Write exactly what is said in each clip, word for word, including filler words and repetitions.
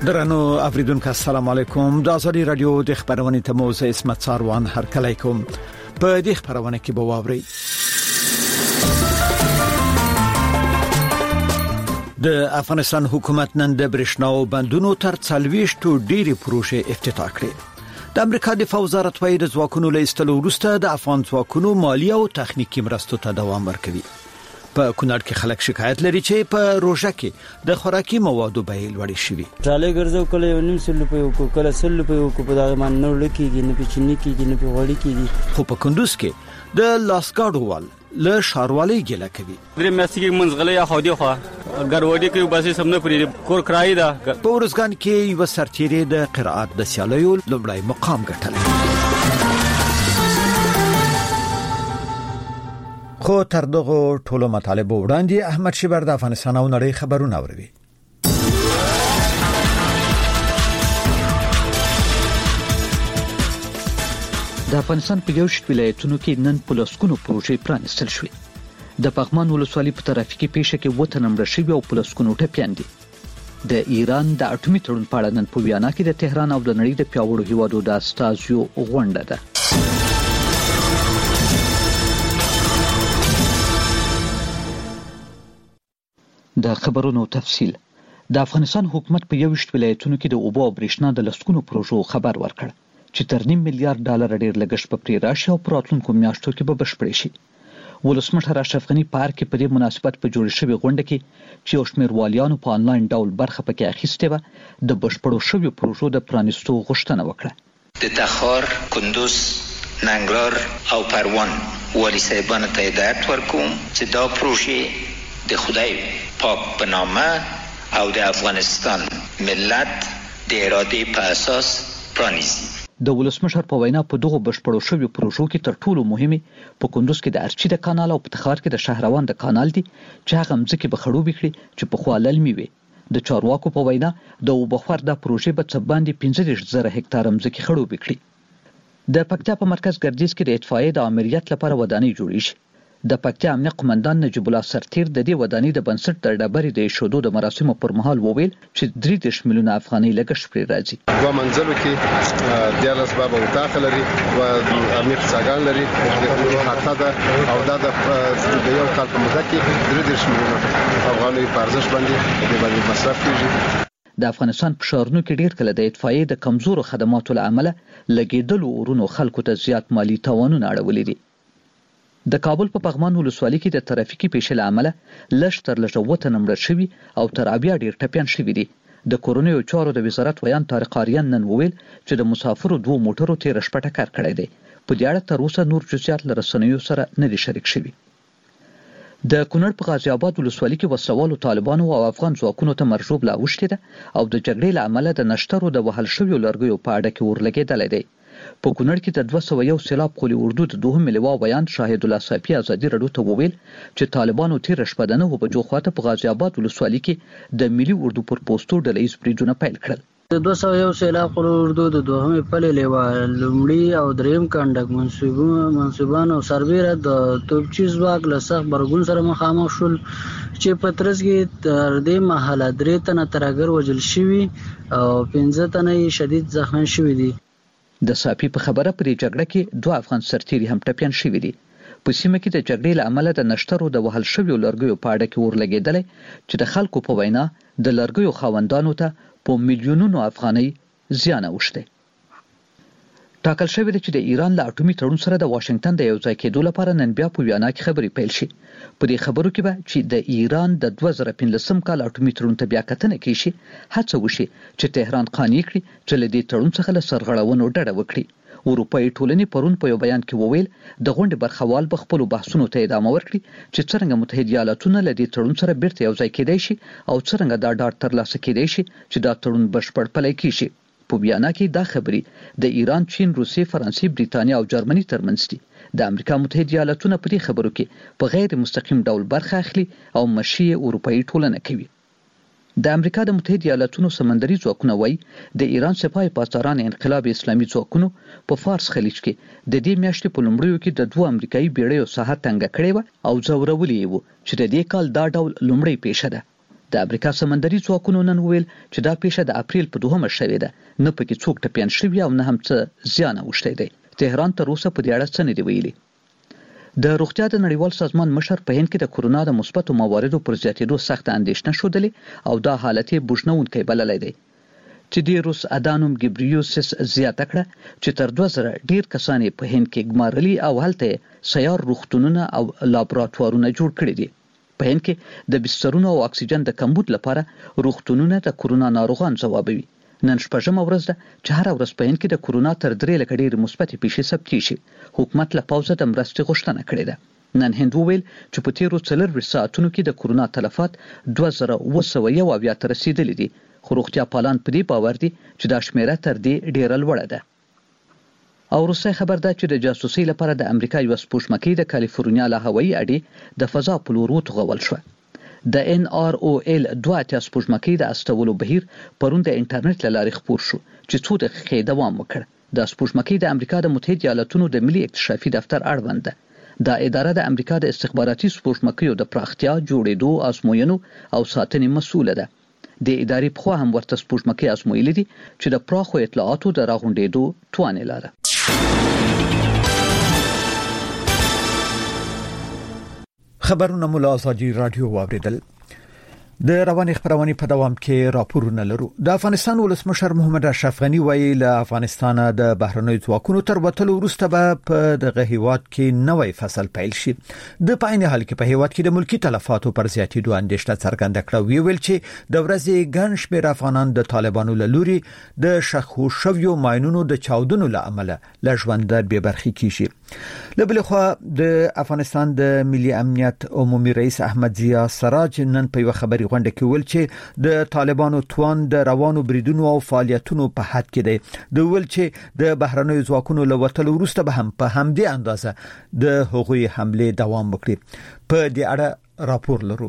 درنو اوریدونکو السلام علیکم د ازادي رادیو د خبرونې تموز اسمت ساروان هر کله کوم په دې خبرونه کې به واوري. د افغانستان حکومت نن د برښنا او بندونو تر څلويشتو ډېری پروژې افتتاح کړې. د امریکا دفاع وزارت وايي د ځواکونو له ایستلو وروسته د افغان ځواکونو مالی او تخنیکی مرستو ته دوام ورکوي. په کونړ کې خلک شکایت لري چې په روژه کې د خوراکي موادو بیې لوړې شوي. ټالۍ ګرځو کله نیم سل په یو کله سل په یو په دغه من نو لکېږي نه پچنی کېږي نه په وړي کېږي. خو په کندوز کې د لاسګاډو وال له شاروالۍ ګله کوي. درې میاشتې کې منځغلې یا خو دی خو ګروډي کې باسي سم نه پرې کور کرای دا. په ورځګان کې یو سرتیری د قرائت د سیالیو لومړی مقام ګټل. خو تر دغه ټولو مطالبه وړاندې احمد شیبر د افغانستان او نړۍ خبرونه اوري. د افغانستان په یو شت ولایتونو کې نن پلسکونو پروژې پرانستل شوې. د پغمان ولسوالۍ په ترافیکي پیښه کې وته نمبر شوی او پلسکونو ټپيان دي. د ایران د اټومي تړون په اړه نن په ویانا کې د تهران او د نړۍ د پیاوړو هیوادو د استازیو غونډه ده. د خبرونو تفصیل. د افغانستان حکومت په یو شت ولایتونو کې د اوبو او برېښنا د لسکونو پروژو خبر ورکړ چې تر نیم میلیارډ ډالر ډیر لګښت په پرې راشي او په راتلونکو میاشتو کې به بشپړ شي. ولسمشر اشرف غني پارک کې په دې مناسبت په جوړ شوی غونډه کې چې یو شمېر والیانو په انلاین ډول برخه پکې اخیستې و د بشپړو شویو پروژو د پرانیستو غوښتنه وکړه. د تخار، کندوز، ننګرهار او پروان والی صاحبانو ته هدایت ورکوم چې دا پروژې د خدای پاک په نامه او د افغانستان ملت د ارادې په اساس پرانیزي. د ولسمشر په وینا په دغه بشپړو شویو پروژو کې تر ټولو مهمه په کندوز کې د ارچي د کانال او په تخار کې د شهروان د کانال دي چې هغه مځکه به خړوبې کړي چې په خوا للمي وي. د چارواکو په وینا د اوبخور د پروژې په څه باندې پنځه زره هکتار مځکه خړوبې کړي. د پکتیا په مرکز ګردیز کې د اطفائیې د امریت لپاره ودانۍ جوړې شي. د پکتیا امنیه قومندان نجیب الله سرتیر د دې ودانۍ د بنسټ د ډبرې د ایښودو د مراسمو پر مهال وویل چې درې دېرش میلیونه افغانۍ لګښت پرې راځي. دوه منزلو کې دیارلس باب اتاق لري او امنیت څاګان لري حتی دا او دا د یو کال په موده کې درې دېرش میلیونه افغانۍ په ارزښت باندې د باندې مصرف کیږي. د افغانستان په شهرونو کې ډیر کله د اطفائیې د کمزورو خدماتو له امله لګیدلو اورونو خلکو ته زیات مالی تاوانونه اړولي دي. د کابل په پغمان ولسوالۍ کې د ترافیکي پیښې له امله لږ تر لږه وته نمبر شوي او تر اویا ډیر ټپیان شوي دي. د کورنیو چارو د وزارت ویان طارق آریان نن وویل چې د مسافرو دوه موټرو تیره شپه ټکر کړی دی. په دې اړه تر اوسه نور جزئیات له رسنیو سره نه دي شریک شوي. د کونړ په غازي آباد ولسوالۍ کې وسلوالو طالبانو او افغان ځواکونو ته مرجوب لا اوښتې ده او د جګړې له امله د نشترو د وهل شویو لرګیو په اډه کې ورلګېدلی دی. په کونړ کې د دوه سوه یو سیلاب قولي اردو د دوهم لواء بیان شاهد الله صافي ازادي رادیو ته وویل چې طالبانو تیره شپه د نهو بجو خواته په غازي آباد ولسوالۍ کې د ملي اردو پر پوسټو ډله ییز بریدونه پیل کړل. د دوه سوه یو سیلاب قولي اردو د دوهمې پلې لواء لومړي او دریم کنډک منصوبون منصوبان او سربیره د توپچي ځواک له سخت برګون سره مخامخ شول چې په ترڅ کې تر دې مهاله درې تنه ترهګر وژل شوي او پنځه تنه شدید زخمیان شوي دي. د صافي په خبره پرې جګړه کې دوه افغان سرتیري هم ټپیان شوي دي. په سیمه کې د جګړې له امله د نشترو د وهل شویو لرګیو په اډه کې ورلګېدلی چې د خلکو په وینا د لرګیو خاوندانو ته په میلیونونو افغانۍ زیان اوښتی. ټاکل شوی دی چې د ایران له اټومي تړون سره د واشنگټن د یو ځای کېدو لپاره نن بیا په ویانا کې خبرې پیل شي. په دې خبرو کې به چې د ایران د دوه زره پنځلسم کال اټومي تړون ته بیا کتنه کیشي، هڅه وشي چې تهران قانع کړي چې له دې تړون څخه له سرغړونو ډډه وکړي. اروپایي ټولنې پرون په یو بیان کې وویل د غونډې برخوال به خپلو بحثونو ته ادامه ورکړي چې څرنګه متحده ایالاتونه له دې تړون سره بیرته یو ځای کېدای شي او څرنګه دا ډاډ ترلاسه کېدای شي چې دا تړون بشپړ پلی کیشي. په بیان کې دا خبرې د ایران، چین، روسیې، فرانسې، بریتانیا او جرمني ترمنځ دي. د امریکا متحده ایالاتونه په دې خبرو کې په غیر مستقیم ډول برخه اخلي او مشي اروپایي ټولنه کوي. د امریکا د متحده ایالاتونو سمندري ځواکونه وایي د ایران سپاه پاسداران انقلاب اسلامي ځواکونو په فارس خلیج کې د دې میاشتې په لومړیو کې د دوه امریکایي بیړیو ساحه تنګه کړې وه او ځورولې یې وو چې د دې کال دا ډول لومړی پیښه ده. د امریکا سمندري ځواکونو نن ویل چې دا پیښه د اپریل په دوهمه شوې ده، نه پکې څوک ټپیان شوي او نه هم څه زیان اوښتی دی. تهران تر اوسه په دې اړه څه نه دی ویلي. د روغتیا د نړیوال سازمان مشر په هند کې د کورونا د مثبتو مواردو پر زیاتېدو سخت اندېښنه ښودلې او دا حالت یې بوږنونکی بللی دی. تیدیروس ادانوم ګبریوسس زیاته کړه چې تر دوه زره ډیر کسان په هند کې ګمارلي او هلته سیار روغتونونه او لابراتوارونه جوړ کړي دي. په هند کې د بسترونو او اکسیجن د کمبود لپاره روغتونونه د کورونا ناروغان ځوابوي. نن شپږمه ورځ ده چې هر ورځ په هند کې د کورونا تر درې لکه ډېرې مثبتې پیښې ثبت شي. حکومت له پوځه د مرستې غوښتنه کړې ده. نن هند وویل چې په تیرو څلورویشت ساعتونو کې د کورونا تلفات دوه زره اوه سوه یو اویا ته رسیدلي دي، خو روغتیا پالان په دې باور دي چې دا شمیره تر دې ډیره لوړه ده. او روسي خبر ده چې د جاسوسۍ لپاره د امریکا یو سپوږمکۍ د کالیفورنیا له هوایي اډې د فضا په لور وتوغول شوه. د ان آر او ال دوه اتیا سپوږمکۍ د استولو بهیر پرون د انټرنیټ له لارې خپور شو چې څو دقیقې دوام وکړ. د سپوږمکۍ د امریکا د متحده ایالاتونو د ملي اکتشافي دفتر اړوند ده. دا اداره د امریکا د استخباراتي سپوږمکیو د پراختیا، جوړېدو، ازموینو او ساتنې مسؤله ده. د ادارې په خوا هم ورته سپوږمکۍ ازمویلې دي چې د پراخو اطلاعاتو د راغونډېدو توان یې لري. خبرونه مولا ازادي رادیو واوریدل. د رواني خبرونه په دوام کې راپورونه لرو. د افغانستان ولسمشر محمد اشرف غنی وایي له افغانستان د بهرنۍ ځواکونو تر وتلو وروسته به په دغه هیواد کې نوې فصل پیل شي. د پاینه حال کې په هیواد کې د ملکی تلفاتو پر زیاتېدو اندېښنه څرګنده کړه. ویل چې د ورځې ګڼ شمېر افغانان د طالبانو له لوري د شخو شویو ماینونو د چاودنو له امله له ژوند بې برخې کیږي. لبل خو د افغانستان د ملي امنیت عمومي رئیس احمد ضیا سراج نن په یو خبري غونډه کې ویل چې د طالبانو توان د روانو بریدونو او فعالیتونو په حد کې دی. د ویل چې د بهرنیو ځواکونو له وتلو وروسته به هم په همدې اندازه د هغوی حمله دوام وکړي. په دې اړه راپور لرو.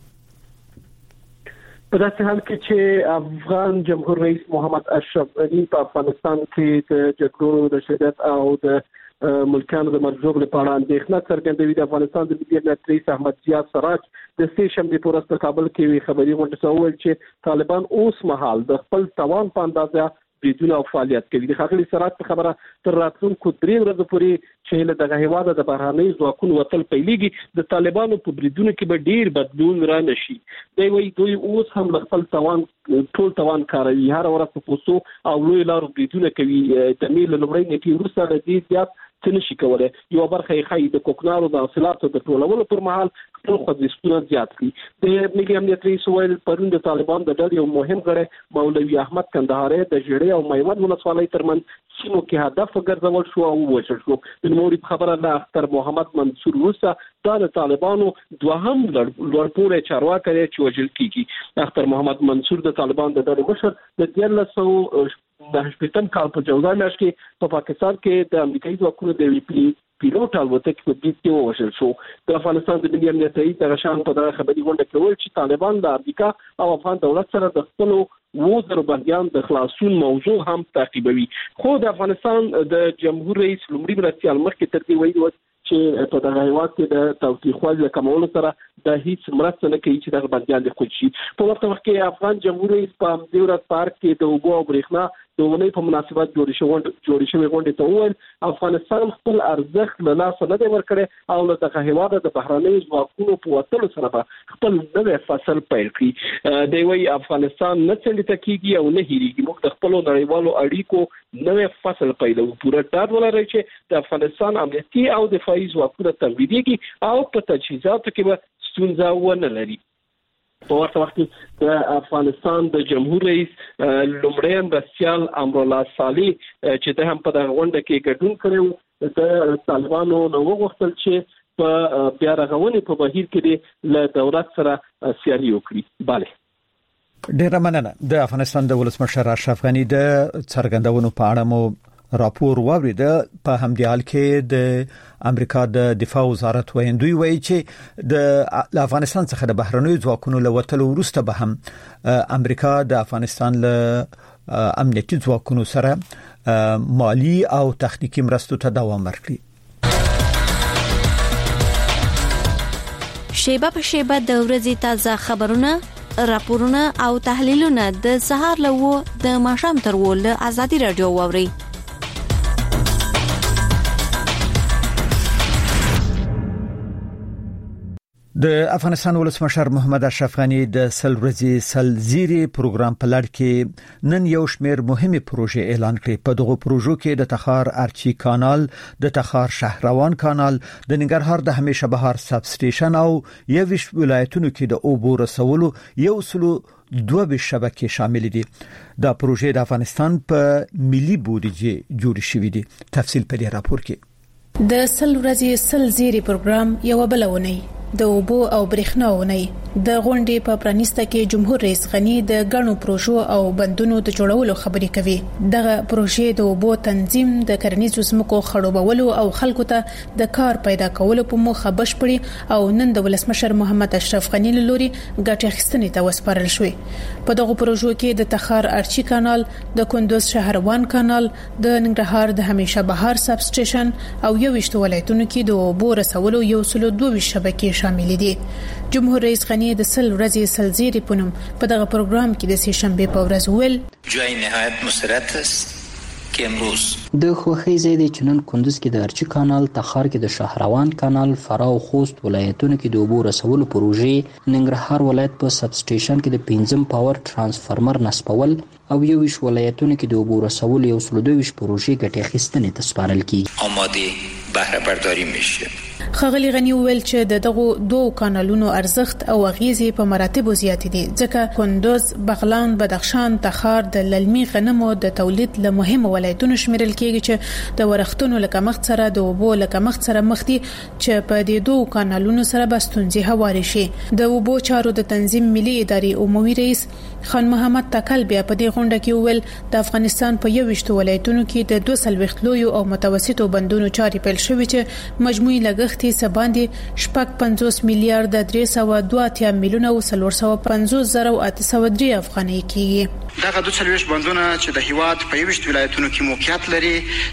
په داسې حال کې چې افغان جمهور رئیس محمد اشرف غنی په افغانستان کې د جګړو د شدت او د ملکانو د مرزوب لپاره اندېښنه څرګندوي. د افغانستان د ملي امنیت رئیس احمد ضیا سراج د سې شنبې په ورځ په کابل کې خبري غونډه وکړه چې طالبان اوس مهال د خپل توان په اندازه بریدونه او فعالیت کوي. د خاغلی سراج په خبره تر راتلونکو درې ورځې پورې چې له دغه هیواد د بهرنۍ ځواکونو وتل پیلېږي د طالبانو په بریدونو کې به ډیر بدلون را نشي. دوی وایي دوی اوس هم خپل توان ټول توان کاروي، هر ورځ په پوسو او لوی لارو بریدونه کوي. د میل لومړی نیټې وروسته د دې زیات څه نشي کولای. یو برخه یې خای د کوکنارو د حاصلاتو د ټولولو پر مهال خپل خوځښتونه زیات کړي. د ملي امنیت رئیس ویل پرون د طالبان د ډلې یو مهم غړی مولوي احمد کندهاري د جړې او میوند ولسوالۍ ترمن سیمو کې هدف ګرځول شو او ووژل شو. د نوري خبره ده اختر محمد منصور وسه دا د طالبانو دوهم لوړپوړی چارواکي چې وژل کیږي. اختر محمد منصور د طالبان د ډلې مشر د دیارلس سوه د شپږم کال په جولای میاشت کې په پاکستان کې د امریکایي ځواکونو د وی پی پیلوټ الوتکې په دې کې وژل شو. د افغانستان د ملي امنیت رئیس دغه شان په دغه خبري غونډه کې وویل چې طالبان د امریکا او افغان دولت سره د خپل وو زر بنديان د خلاصون موضوع هم تعقیبوي. خو د افغانستان د جمهور رئیس لومړي مرستیال مخکې تر دې ویلي چې په دغه هیواد کې د توطئې کمولو سره د هیڅ مرسته نه کوي چې دغه بنديان د خود شي. په وخت کې افغان جمهور رئیس په دې ورځ پارک کې د اوبو او برېښنا د ونې په مناسبت جوړې شوې جوړې شوې غونډې ته وویل افغانستان خپل ارزښت له لاسه نه دی ورکړی او له دغه هیواد د بهرنۍ ځواکونو په وتلو سره به خپل نوې فصل پیل کړي. دی وايي افغانستان نه څنډه کیږي او نه هېریږي. موږ د خپل نړیوالو اړیکو نوې فصل پیلوو. پوره ډاډ ولرئ چې د افغانستان امنیتي او دفاعي ځواکونه تمویلېږي او په تجهیزاتو کې به ستونزه ونه لري. په ورته وخت کې د افغانستان د جمهور رئیس لومړی مرستیال امرالله صالح چې د هم په دغه غونډه کې ګډون کړی د طالبانو نو وغوښتل چې په بیا رغونې په بهیر کې له دولت سره سیالي وکړي. bale ډیر مننه. د افغانستان د ولسمشر اشرف غنی د څرګندونو په اړه مو راپور واورید. په همدې حال کې د امریکا د دفاع وزارت ویندوی وایي چې د افغانستان څخه د بهرنیو ځواکونو له وتلو وروسته به هم امریکا د افغانستان له امنیتي ځواکونو سره مالی او تخنیکی مرستو ته دوام ورکړي. شیبه په شیبه د ورځې تازه خبرونه راپورونه او تحلیلونه د سهار لوو د ماښام تر ول ازادي رادیو ووري. د افغانستان ولسمشر محمد اشرف غنی د سل ورځې سل زیری پروګرام په لړ کې نن یو شمېر مهمه پروژې اعلان کړې. په دغه پروژو کې د تخار ارچی کانال، د تخار شهروان کانال، د ننګرهار د همیشه بهار سب سټیشن او یوش ولایتونو کې د اوبو رسولو یو سلو دوه شبکې شامل دي. دا پروژې د افغانستان په ملي بودیجه جوړ شوې دي. تفصیل په دې راپور کې. د سل ورځې سل زیری پروګرام یو بلونه د اوبو او برېښنا ونی د غونډې په پرانیسته کې جمهور رئیس غنی د غنو پروژو او بندونو د جوړولو خبرې کوي. دغه پروژې د اوبو تنظیم، د کرنیزو ځمکو خړوبولو او خلکو ته د کار پیدا کولو په موخه بشپړي او نن د ولسمشر محمد اشرف غنی لوري ګټه اخیستنې ته وسپارل شوې. په دغه پروژو کې د تخار ارچی کانال، د کندوز شهروان کانال، د ننګرهار د همیشه بهار سب سټیشن او یوشت ولایتونو کې د اوبو رسولو یو سلو دوه شبکې شامل دي. جمهور رئیس غنی د سل ورځې سل زیری پونم په دغه پروګرام کې د سې شنبه په ورځ ویل جای نهایت مسرت است که امروز د خوخي زیدي چنن کندوز کې د ارچی کانال، تخار کې د شهروان کانال، فرا او خوست ولایتونو کې د اوبو رسولو پروژې، ننګرهار ولایت په سب سټیشن کې د پنځم پاور ترانسفارمر نصبول او یوش ولایتونو کې د اوبو رسولو یو سل دوه پروژې ګټه اخیستنې ته سپارل کیږي. آماده بهره برداری میشه. خغلی غنی ویل چې د دغه دوه کانالونو ارزښت او اغیزې په مراتب زیات دي ځکه کندوز، بغلان، بدخشان، تخار د للمي غنمو د تولید له مهمه ولایتونو شمیرل کیږي چې د ورښتونو لکه مخ سره د اوبو لکه مخ سره مخ دي چې په دې دوه کانالونو سره بستونځي هواري شي. د اوبو چارو د تنظیم ملي ادارې عمومي رئیس خان محمد تکل بیا په دې غونډه کې ویل د افغانستان په یوشت ولایتونو کې د دوه سل وختلو او متوسطو بندونو چاري پیل شوې چې مجموعي لګښت سباندې شپږ پنځوس میلیارډ درې سوه دوه اتیا میلیونه او څلور سوه پنځوس زره او اته سوه درې افغانۍ کیږي. دغه دوه څلوېښت بندونه چې د هیواد په یوشت ولایتونو کې موقعیت لري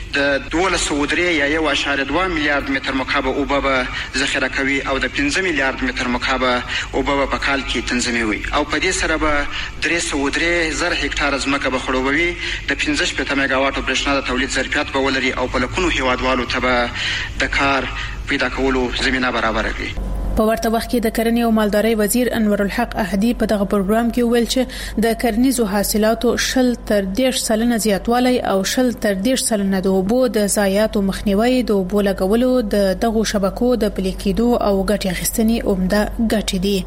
د دولس سوه درې یا یو اعشاریه دوه میلیارډ متر مکعب اوبه به ذخیره کوي او د پنځه میلیارډ متر مکعب اوبه به په کال کې تنظیموي او په دې سره به درې سوه درې زره هکټاره ځمکه به خړوبوي. د پنځه شپېته میگا واټ برېښنا د تولید ظرفیت به ولري او په لکونو هیوادوالو ته به د کار پیدا کولو زمينه برابر کړي. په ورته وخت کې د کرنې او مالدارۍ وزیر انور الحق احدي په دغه پروګرام کې ویل چې د کرنیزو حاصلاتو شل تر دېرش سلنه زیاتوالی او شل تر دېرش سلنه د اوبو د ضایعاتو مخنیوي، د اوبو لګولو د دغو شبکو د پلي کېدو او ګټې اخیستنې عمده ګټې دي.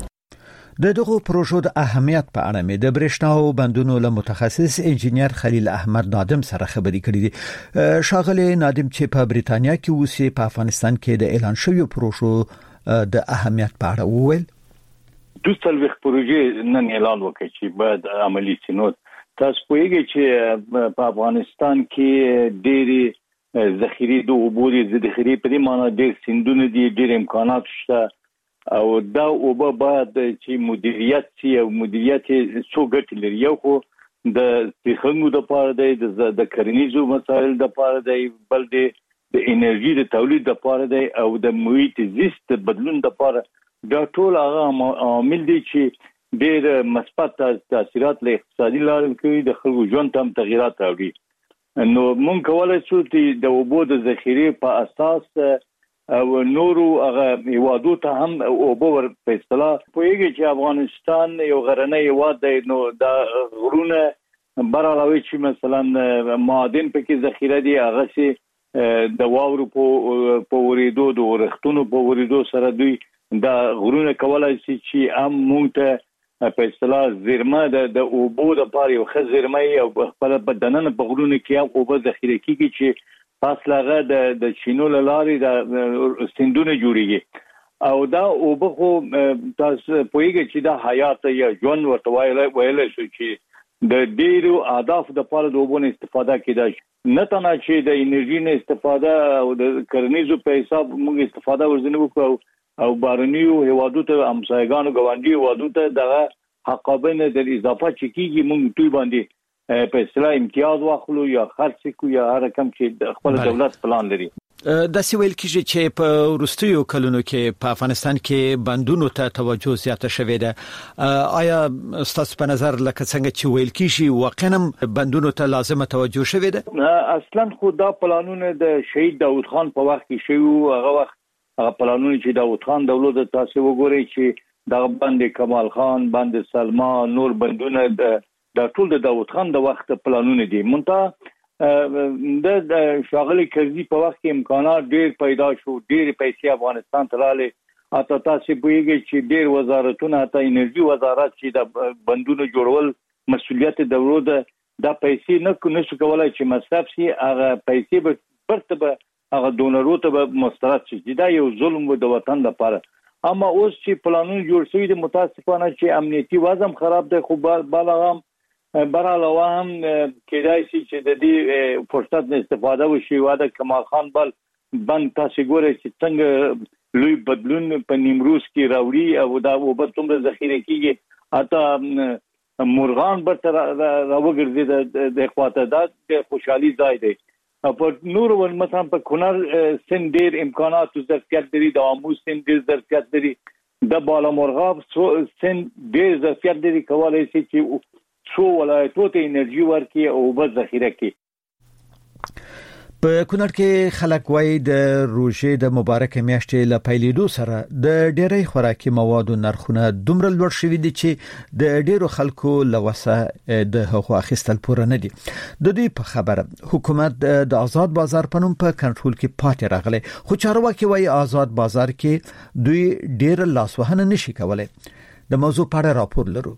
د دغه پروژو د اهمیت په اړه مې د برېښنا او بندونو له متخصص انجینیر خلیل احمد نادم سره خبرې کړې دي. شاغلی نادم چې په بریتانیا کې اوسې په افغانستان کې د اعلان شویو پروژو د اهمیت په اړه وویل. دوه څلوېښت پروژې نن اعلان وکړي چې باید عملي شي. نو تاسو پوهیږئ چې په افغانستان کې ډېری ذخیرې د اوبو د ذخیرې په دې معنی ډېر سیندونه دي، ډېر امکانات شته او دا اوبه باید چې مدیریت شي او مدیریت څو ګټې لري. یو خو د تخنګو د پاره دی، د کرنیزو مسایل د پاره دی، بل دی د انرژي د تولید د پاره دی او د محیط زیست بدلون د پاره. دا ټول هغه عوامل دي چې ډېر مثبت تاثیرات له اقتصادي لارې کوي، د خلکو ژوند ته هم تغیرات راوړي. نو موږ کولای شو چې د اوبو د ذخیرې په اساس او نورو هغه هیوادو ته هم اوبه ور په اصطلاح پوهیږي چې افغانستان یو غرنی هیواد دی. نو دا غرونه بر علاوه چې مثلا معادن پکې ذخیره دي، هغه سي د واورو په ورېدو د ورښتونو په ورېدو سره دوی دا غرونه کولای شي چې هم موږ ته په اصطلاح زیرمه د اوبو د پاره یو ښه زیرمه او خپل بدننه په غرونه کې هم اوبه ذخیره کیږي چې فاصله د د چینو لارې د سندونه جوړیږي او دا اوبه خو تاسو پوهیږئ چې دا حیات یا ژوند ورته ویل شي چې د ډیرو اهداف د پاره د اوبو استفاده کیدای نه تنه چې د انرژي نه استفاده او د کرنیزو په حساب موږ استفاده ورزنه وکړو او بارنیو هیوادو ته همسایګانو ګاونډي هیوادو ته دغه حقابینه د اضافه چکیږي موږ ټول باندې په اصطلاح امتیاز واخلو یا خرڅ کو یا هر کم چې خپل دولت پلان لري. د سویل کېږي چې په وروستیو کلونو کې په افغانستان کې بندونو ته توجه زیاته شوې ده. آیا ستاسو په نظر لکه څنګه چې ویل کېږي واقعا بندونو ته لازمه توجه شوې ده؟ اصلا خو دا پلانونه د شهید داوود خان په وخت کې شوی، هغه وخت هغه پلانونه چې داوود خان دولت تاسو وګورئ چې دا بند کمال خان، بند سلمان، نور بندونه د ټول د داوود خان د وخت پلانونه دي. مونږ د شاغلي کرزي په وخت کې امکانات ډېر پیدا شو، ډېر پیسې افغانستان ته راغلي. اته تاسو پوهیږئ چې ډېر وزارتونه، حتی انرژي وزارت چې د بندونو جوړول مسؤلیت دولت ده، دا پیسې نه نشو کولای چې مصرف شي، هغه پیسې به پرته به هغه دونرو ته به مسترد شي. دا یو ظلم و د وطن لپاره. اما اوس چې پلانونه جوړ شوي دي، متاسفانه چې امنیتي وضع خراب دی، خو بالغ برعلاوه هم کېدای شي چې د دې فرصت نه استفاده وشي. واده کمال خان بل بند تاسو ګورئ چې څنګه لوی بدلون په نیمروز کې راوړي او دا وبد څومره ذخیره کیږي، حتی مرغان برته راوګرځي د خواته. دا د خوشحالي ځای دی. په نور ول مثلا په کونړ سند ډېر امکانات او ظرفیت لري، د امو سند ډېر ظرفیت لري، د بالامرغاب سند ډېر ظرفیت لري، کولای شي چې څو ولایتونو ته انرژي ورکړي او اوبه ذخیره کړي. په کونړ کې خلک وایي د روژې د مبارک میاشتې له پیلېدو سره د ډېری خوراکي موادو نرخونه دومره لوړ شوي دي چې د ډېرو خلکو له وسه د هغو اخیستل پوره نه دي. د دوی په خبره حکومت د آزاد بازار په نوم په کنټرول کې پاتې راغلی، خو چارواکي وایي آزاد بازار کې دوی ډېر لاسوهنه نشي کولای. د موضوع په اړه راپور لرو.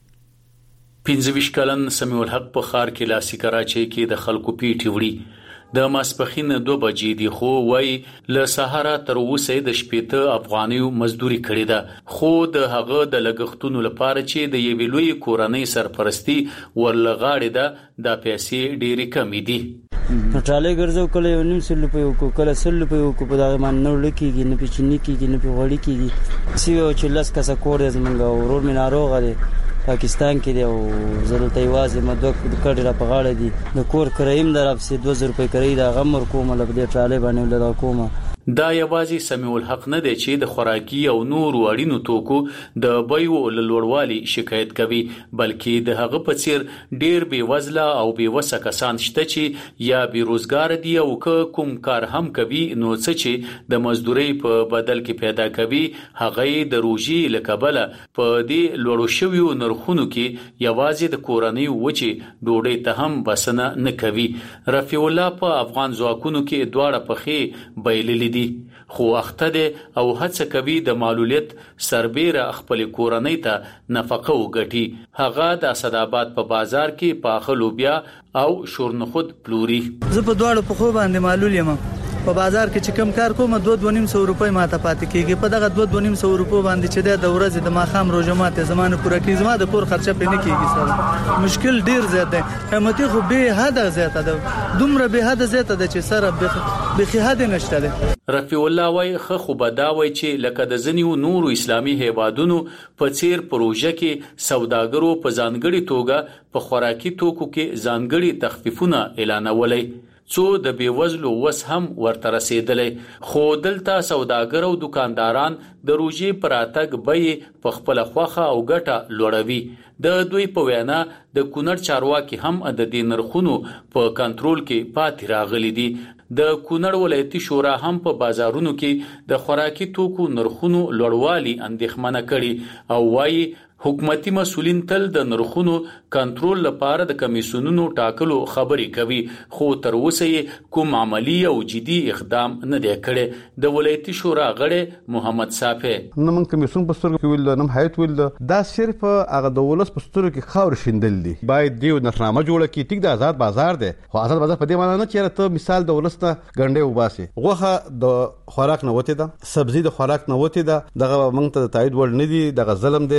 پنځه ویشت کلن سمیع الحق په ښار کې لاسي کراچۍ کې د خلکو پیټي وړي. د ماسپخین دوه بجې دي، خو وای له سهاره تر اوسه د شپېته افغانیو مزدوري کړې ده، خو د هغه د لګښتونو لپاره چې د یوې لوی کورنۍ سرپرستی ورلغاړې ده، د پیسې ډېرې کمې دي. ټاله ګرځو کله یو نیم سل روپۍ وکړو، کله سل روپۍ وکړو، په دغه باندې نه لکېږي، نه پېچنی کېږي، نه په غوړي کېږي. سی چې لس کسه کور دی زمونږ، ورور مې ناروغه دی پاکستان کې دی او زه دلته یوازې مې دوه کډې را په غاړه دي، د کور کرایه هم در افسې دوه زره روپۍ کرایه د هغه هم ورکوم، له دې ټرالۍ باندې له کومه. دا یوازې سمیع الحق نه دی چې د خوراکي او نورو اړینو توکو د بیو له لوړوالي شکایت کوي، بلکې د هغه په څیر ډیر بې وزله او بې وسه کسان شته چې یا بیروزګار دي او که کوم کار هم کوي نو څه چې د مزدورۍ په بدل کې پیدا کوي هغه د روژې له کبله په دې لوړو شویو نرخونو کې یوازې د کورنۍ وچې ډوډۍ ته هم بسنه نه کوي. رفیع الله په افغان ځواکونو کې دواړه پخې بایللي دي، خو اخته دی او هڅه کوي د معلولیت سربیره خپل کورنۍ ته نفقه وګټي. هغه د اسداباد په بازار کې پاخه لوبیا او شورنخود پلوري. زه په دواړو په خو باندې معلول یم. په بازار کې چې کم کار کوم دوه دوه نیم سو روپۍ ماته پاتې کیږي، په دغه دوه دوه نیم سو روپۍ باندې چې د ورځې د ماخام روزه ماته زمانه پوره کیږي، زما د کور خرچه پې نه کیږي. سره مشکل ډیر زیات دی، قیمتي خو به حد زیاته ده، دومره به حد زیاته ده چې سره به حد نشته ده. رفیع الله وای خو خو بداوي چې لکه د ځنیو نورو اسلامي هیوادونو په څیر پروژه کې سوداګرو په ځانګړي توګه په خوراکي توکو کې ځانګړي تخفیفونه اعلانولای، څو د بیوزلو وس هم ورته رسیدلې، خو دلته سوداګر او دکانداران د روژې پر اتګ به په خپل خوخه او ګټه لوړوي. د دوی په وینا د کونړ چارواکي هم د دې نرخونو په کنټرول کې پاتې راغلي دي. د کونړ ولایتي شورا هم په بازارونو کې د خوراکي توکو نرخونو لوړوالي اندېښمنه کړي او وايي حکومتي مسولین تل د نرخونو کنټرول لپاره د کمیسیونونو ټاکلو خبرې کوي، خو تر اوسه یې کوم عملی او جدي اقدام نه دی کړی. د ولایتي شورا غړی محمد صافی نه من کمیسیون په سترګو کې ویل نه هیئت ویل دا صرف هغه د ولس په سترګو کې خاور شیندل دي. باید دیو نشنامه جوړه کړي، ټیک د آزاد بازار دی، خو آزاد بازار په دې معنی نه چې ته مثال د ولس ته ګنډې وباسي. غوښه د خوراک نه وته ده، سبزی د خوراک نه وته ده، دغه موږ ته تایید ور نه دي، دغه ظلم دی، زیاته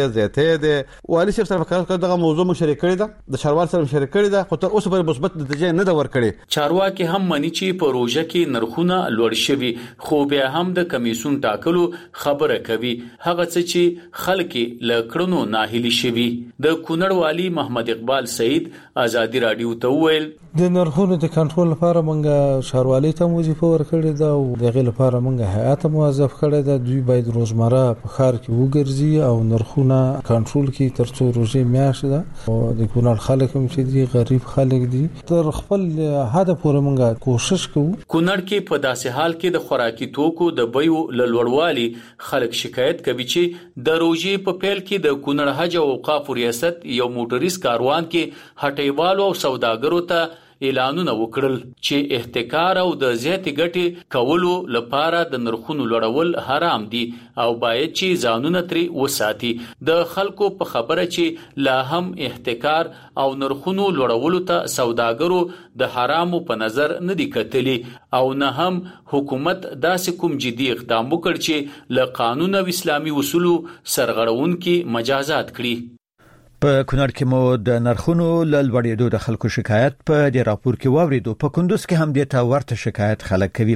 ضایع دی. والي صاحب سره کار دغه موضوع مشارکت کړی دا د شاروال سره مشارکت کړی دا خو تر اوسه پورې مثبت نتیجه نه دا ور کړی. چارواکي هم مني چې پروژه کې نرخونه لوړ شوي خو بیا هم د کمیسون ټاکلو خبره کوي هغه څه چې خلک لکړنو ناهیلي شوي. د کونړ والی محمد اقبال سعید ازادي رادیو ته وویل د نرخونو د کنټرول لپاره موږ شاروالۍ ته وظیفه ورکړې ده او دغه لپاره موږ هیئات موظف کړی ده. دوی باید روزمره په ښار کې وګرځي او نرخونه کنټرول کړي تر څو روزې میاشت ده او د کونړ خلک هم چې دي غریب خلک دي تر خپل هدف پورې موږ کوشش کوو. کونړ کې په داسې حال کې د خوراکي توکو د بیو لوړوالي خلک شکایت کوي چې د روزې په پیل کې د کونړ حج او اوقاف ریاست یو موټریس کاروان کې هټیوالو او سوداګرو ته اعلانونه وکړل چې احتکار او د زیاتې ګټې کولو لپاره د نرخونو لوړول حرام دي او باید چې ځانونه ترې وساتي. د خلکو په خبره چې لا هم احتکار او نرخونو لوړولو ته سوداګرو د حرامو په نظر نه دي کتلي او نه هم حکومت داسې کوم جدي اقدام وکړ چې له قانون او اسلامي اصولو سرغړونکي مجازات کړي. په کونړ کې مو د نرخونو لوړېدو د خلکو شکایت په دې راپور کې واوریدو. په کندوز کې هم د تا ورته شکایت خلک کوي.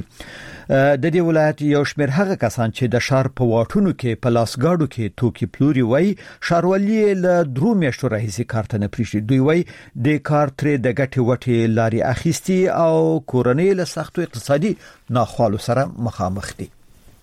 د دې ولایت یو شمېر هغه کسان چې د شهر په واټونو کې په لاسګاډو کې توکي پلوري وای شاروالي له درو میاشتو راهیسې کار ته نه پریږدي. دوی وای د کار ترې د ګټې وټې لاري اخیستي او کورنۍ له سختو اقتصادي ناخوالو سره مخامخ دي.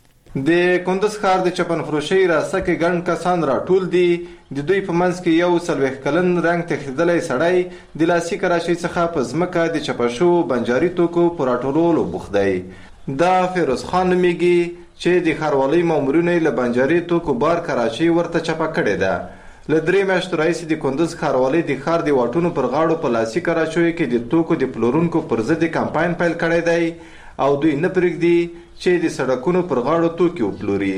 د کندوز ښار د چپن فروشي راسته کې ګڼ کسان راټول دي. د دوی په منځ کې یو څلوېښت کلن رنګ تښتېدلی سړی د لاسي کراشۍ څخه په ځمکه د چپه شوو بنجاري توکو په راټولولو بوخت دی. دا فیروز خان نومیږي چې د ښاروالۍ مامورینو یې له بنجاري توکو بار کراچۍ ورته چپه کړې ده. له درې میاشتو راهیسې د کندوز ښاروالۍ د ښار د واټونو پر غاړو په لاسي کراچیو کې د توکو د پلورونکو پر ضد کمپاین پیل کړی دی او دوی نه پرېږدي چې د سړکونو پر غاړو توکي وپلوري.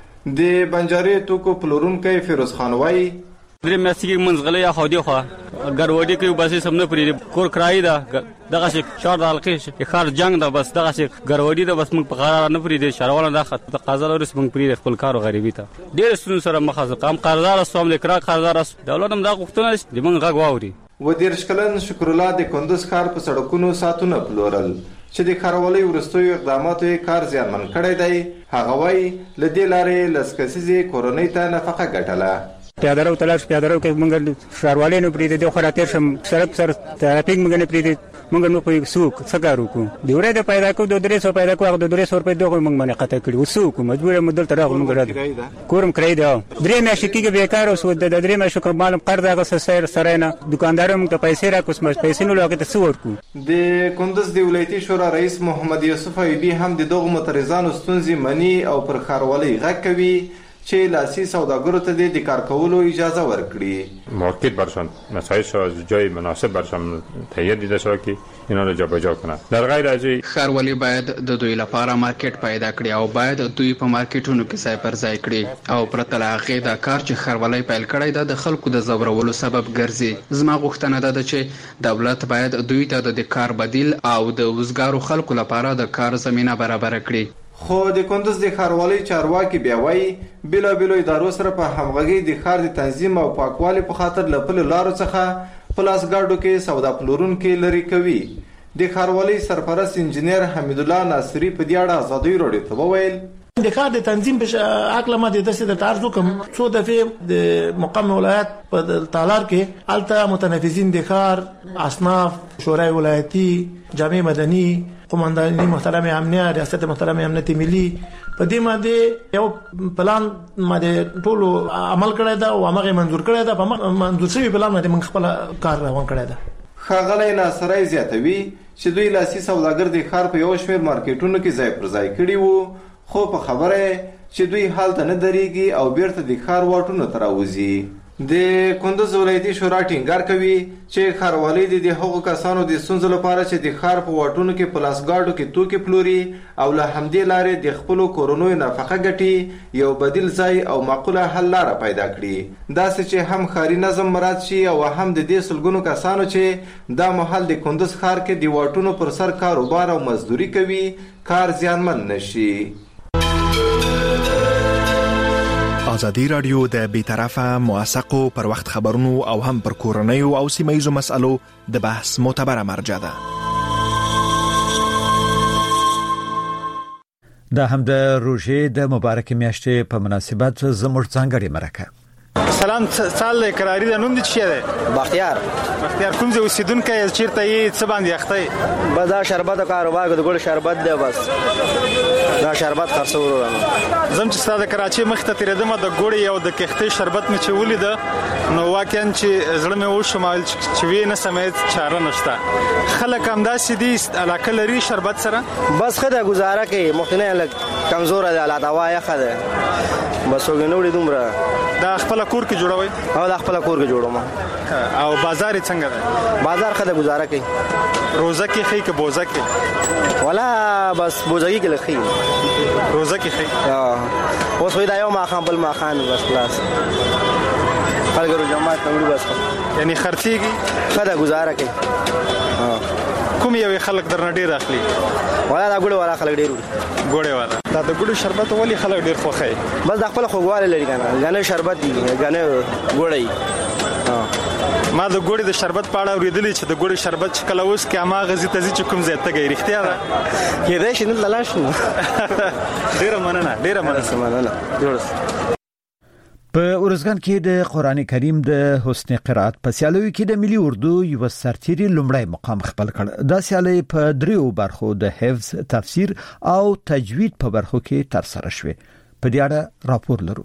د بنجاري توکو پلورونکی فیروز خان وایي درې میاشتې کې منځغلۍ یا خودي خوا ګډوډي کوي بس سم نه پرېږدي. کور کرایي ده دغه شي شهر د حلقې ښار جنګ ده بس دغه شي ګډوډي ده بس موږ په قرار نه پرېږدي. شهروالان دا تقاضا لري چې موږ پرېږدي خپل کار او غریبي ته ډېر ستونزو سره مخ یو. قام قرضدار استوم د اقرار قرضدار است دولت هم دا غوښتنه چې موږ غږ واوري. و دېرش کلن شکر الله د کندوز ښار په سړکونو ساتونه پلورل چې د ښاروالۍ وروستیو اقداماتو یې کار زیانمن کړی دی. هغه وایي له دې لارې لس کسیزې کورنۍ ته نفقه ګټله. پیاده رو تلاش پیاده رو کې موږ ښاروالۍ نه پرېږدي د خو راتېر شم سړک سر ترافیک موږ نه پرېږدي موږ نو په څوک څه کار وکړو. د ورې د پیدا کو د درې سو پیدا کو هغه د درې سو روپۍ دغه موږ باندې قطع کړي و څوک مجبور یم دلته راغلو موږ راځو کورم کرای دی درې میاشتې کېږي بیکار اوس د درې میاشتو کوم معلوم قرض هغه سره سره نه دکاندار موږ ته پیسې راکوس مې پیسې نو لګه ته څو ورکو. د کندوز د ولایتي شورا رئیس محمد یوسف ایوبی هم د دغه معترضانو ستونزې مني او پر ښاروالۍ غږ کوي چې لاسي سوداګرو ته د کار کولو اجازه ورکړي. مارکت برشان مسایش را از جای مناسب برشان تهیه دیده شد که اینا رو جابجا کنن. در غیر از این ښاروالي باید د دوی لپاره مارکیټ پیدا کړي او باید دوی په مارکیټونو کې ځای پر ځای کړي او پرته له هغې دا کار چې ښاروالۍ پیل کړی ده د خلکو د ځورولو سبب ګرځي. زما غوښتنه دا ده چې دولت باید دوی ته د کار بدیل او د وزګارو خلکو لپاره د کار زمینه برابره کړي. خو د کندوز د ښاروالۍ چارواکي بیا وایي بېلابېلو ادارو سره په همغږۍ د ښار د تنظیم او پاکوالي په خاطر له پلو لارو څخه په لاسګاډو کې سودا پلورونکي لرې کوي. د ښاروالۍ سرپرست انجینیر حمیدالله ناصري په دې اړه ازادۍ راډیو ته وویل د کار د تنظیم په عقل ما د داسې د تعرض کوم څو دفعې د مقام ولایت په تالار کې الته متنفذین د کار اصناف شورای ولایتي جامع مدني قومانداني محترم امنیه ریاست محترم امنیت ملي په دې باندې یو پلان باندې ټول عمل کړی دا او هغه منظور کړی دا په منظور شوی پلان باندې موږ خپل کار روان کړی دا. ښاغلی ناصری زیاتوي چې دوی لاسي سوداګر د ښار په یو شمېر مارکیټونو کې ځای پر ځای کړي وو خو په خبره چې دوی هلته نه درېږي او بیرته د ښار واټونو ته راوځي. د کندوز ولایتي شورا ټینګار کوي چې ښاروالۍ د هغو کسانو د ستونزو لپاره چې د ښار په واټونو کې په لاسګاډو کې توکي پلوري او له همدې لارې د خپلو کورنیو نفقه ګټي یو بدیل ځای او معقوله حل لاره پیدا کړي داسې چې هم ښاري نظم مراعات شي او هم د دې سلګونو کسانو چې دا مهال د کندوز ښار کې د واټونو پر سر کاروبار او مزدوري کوي کار زیانمن نشي. ازادي رادیو د بیطرفه موثقو پر وخت خبرونو او هم پر کورنیو او سیمه‌یزو مسالو د بحث معتبره مرجع ده. دا هم د روژې د مبارک میاشتې په مناسبت زموږ ځانګړي مرکه. سلام سال قراری د نوم دي څه ده؟ بختیار. بختیار کوم ځای اوسیدونکو یې چیرته یې څه باندې اخته؟ بس دا شربت کاروبار د ګل شربت دی بس. دا شربت خرڅول راغله. زم چې ستاسو کراچي مخ ته تیرېدم د ګوړې او د کښتې شربت مې چې ولید نو واقعا چې زړه مې وشمال چې وی نه سمې چاره نشته. خلک هم داسې دي علاقه لري شربت سره بس خدای گزاره کوي مخنه لګ کمزور دی الله دوا یې خده بس وګنوړي دومره. دا خپل کور کې جوړوي او دا خپل کور کې جوړوم او بازار څنګه دی؟ بازار خدای گزاره کوي. روزه کې خې کې بوزه کې ولا بس بوزه کې لخي روزه کې خې ها اوس وای دا یو ما خام بل ما خان بس خلاص خلګرو جماعت نوړي بس یعنی خرڅيږي خدای گزاره کوي. ها کوم یو خلک درنه ډیر اخلي ولا دا ګوړه والا خلک ډیر ګوړه والا دا د ګوړو شربت ولي خلک ډیر خوخه بس د خپل خوګواله لري کنه غنه شربت دی غنه ګوړی. ها ما د ګوړې د شربت په اړه اوریدلې چې د ګوړې شربت چې کله اوس کې ما غزي تزي چې کوم ځای ته گئی رښتیا ده کې دې شنو لالاش نو ډیر مننه ډیر مننه جوړ. په ارزګان کې د قران کریم د حسن قرات په سیالوي کې د ملي اردو یو سرتيري لومړی مقام خپل کړ. دا سیالي په دریو برخو د حفظ، تفسیر او تجوید په برخو کې تر سره شوه. په دې اړه راپور لرو.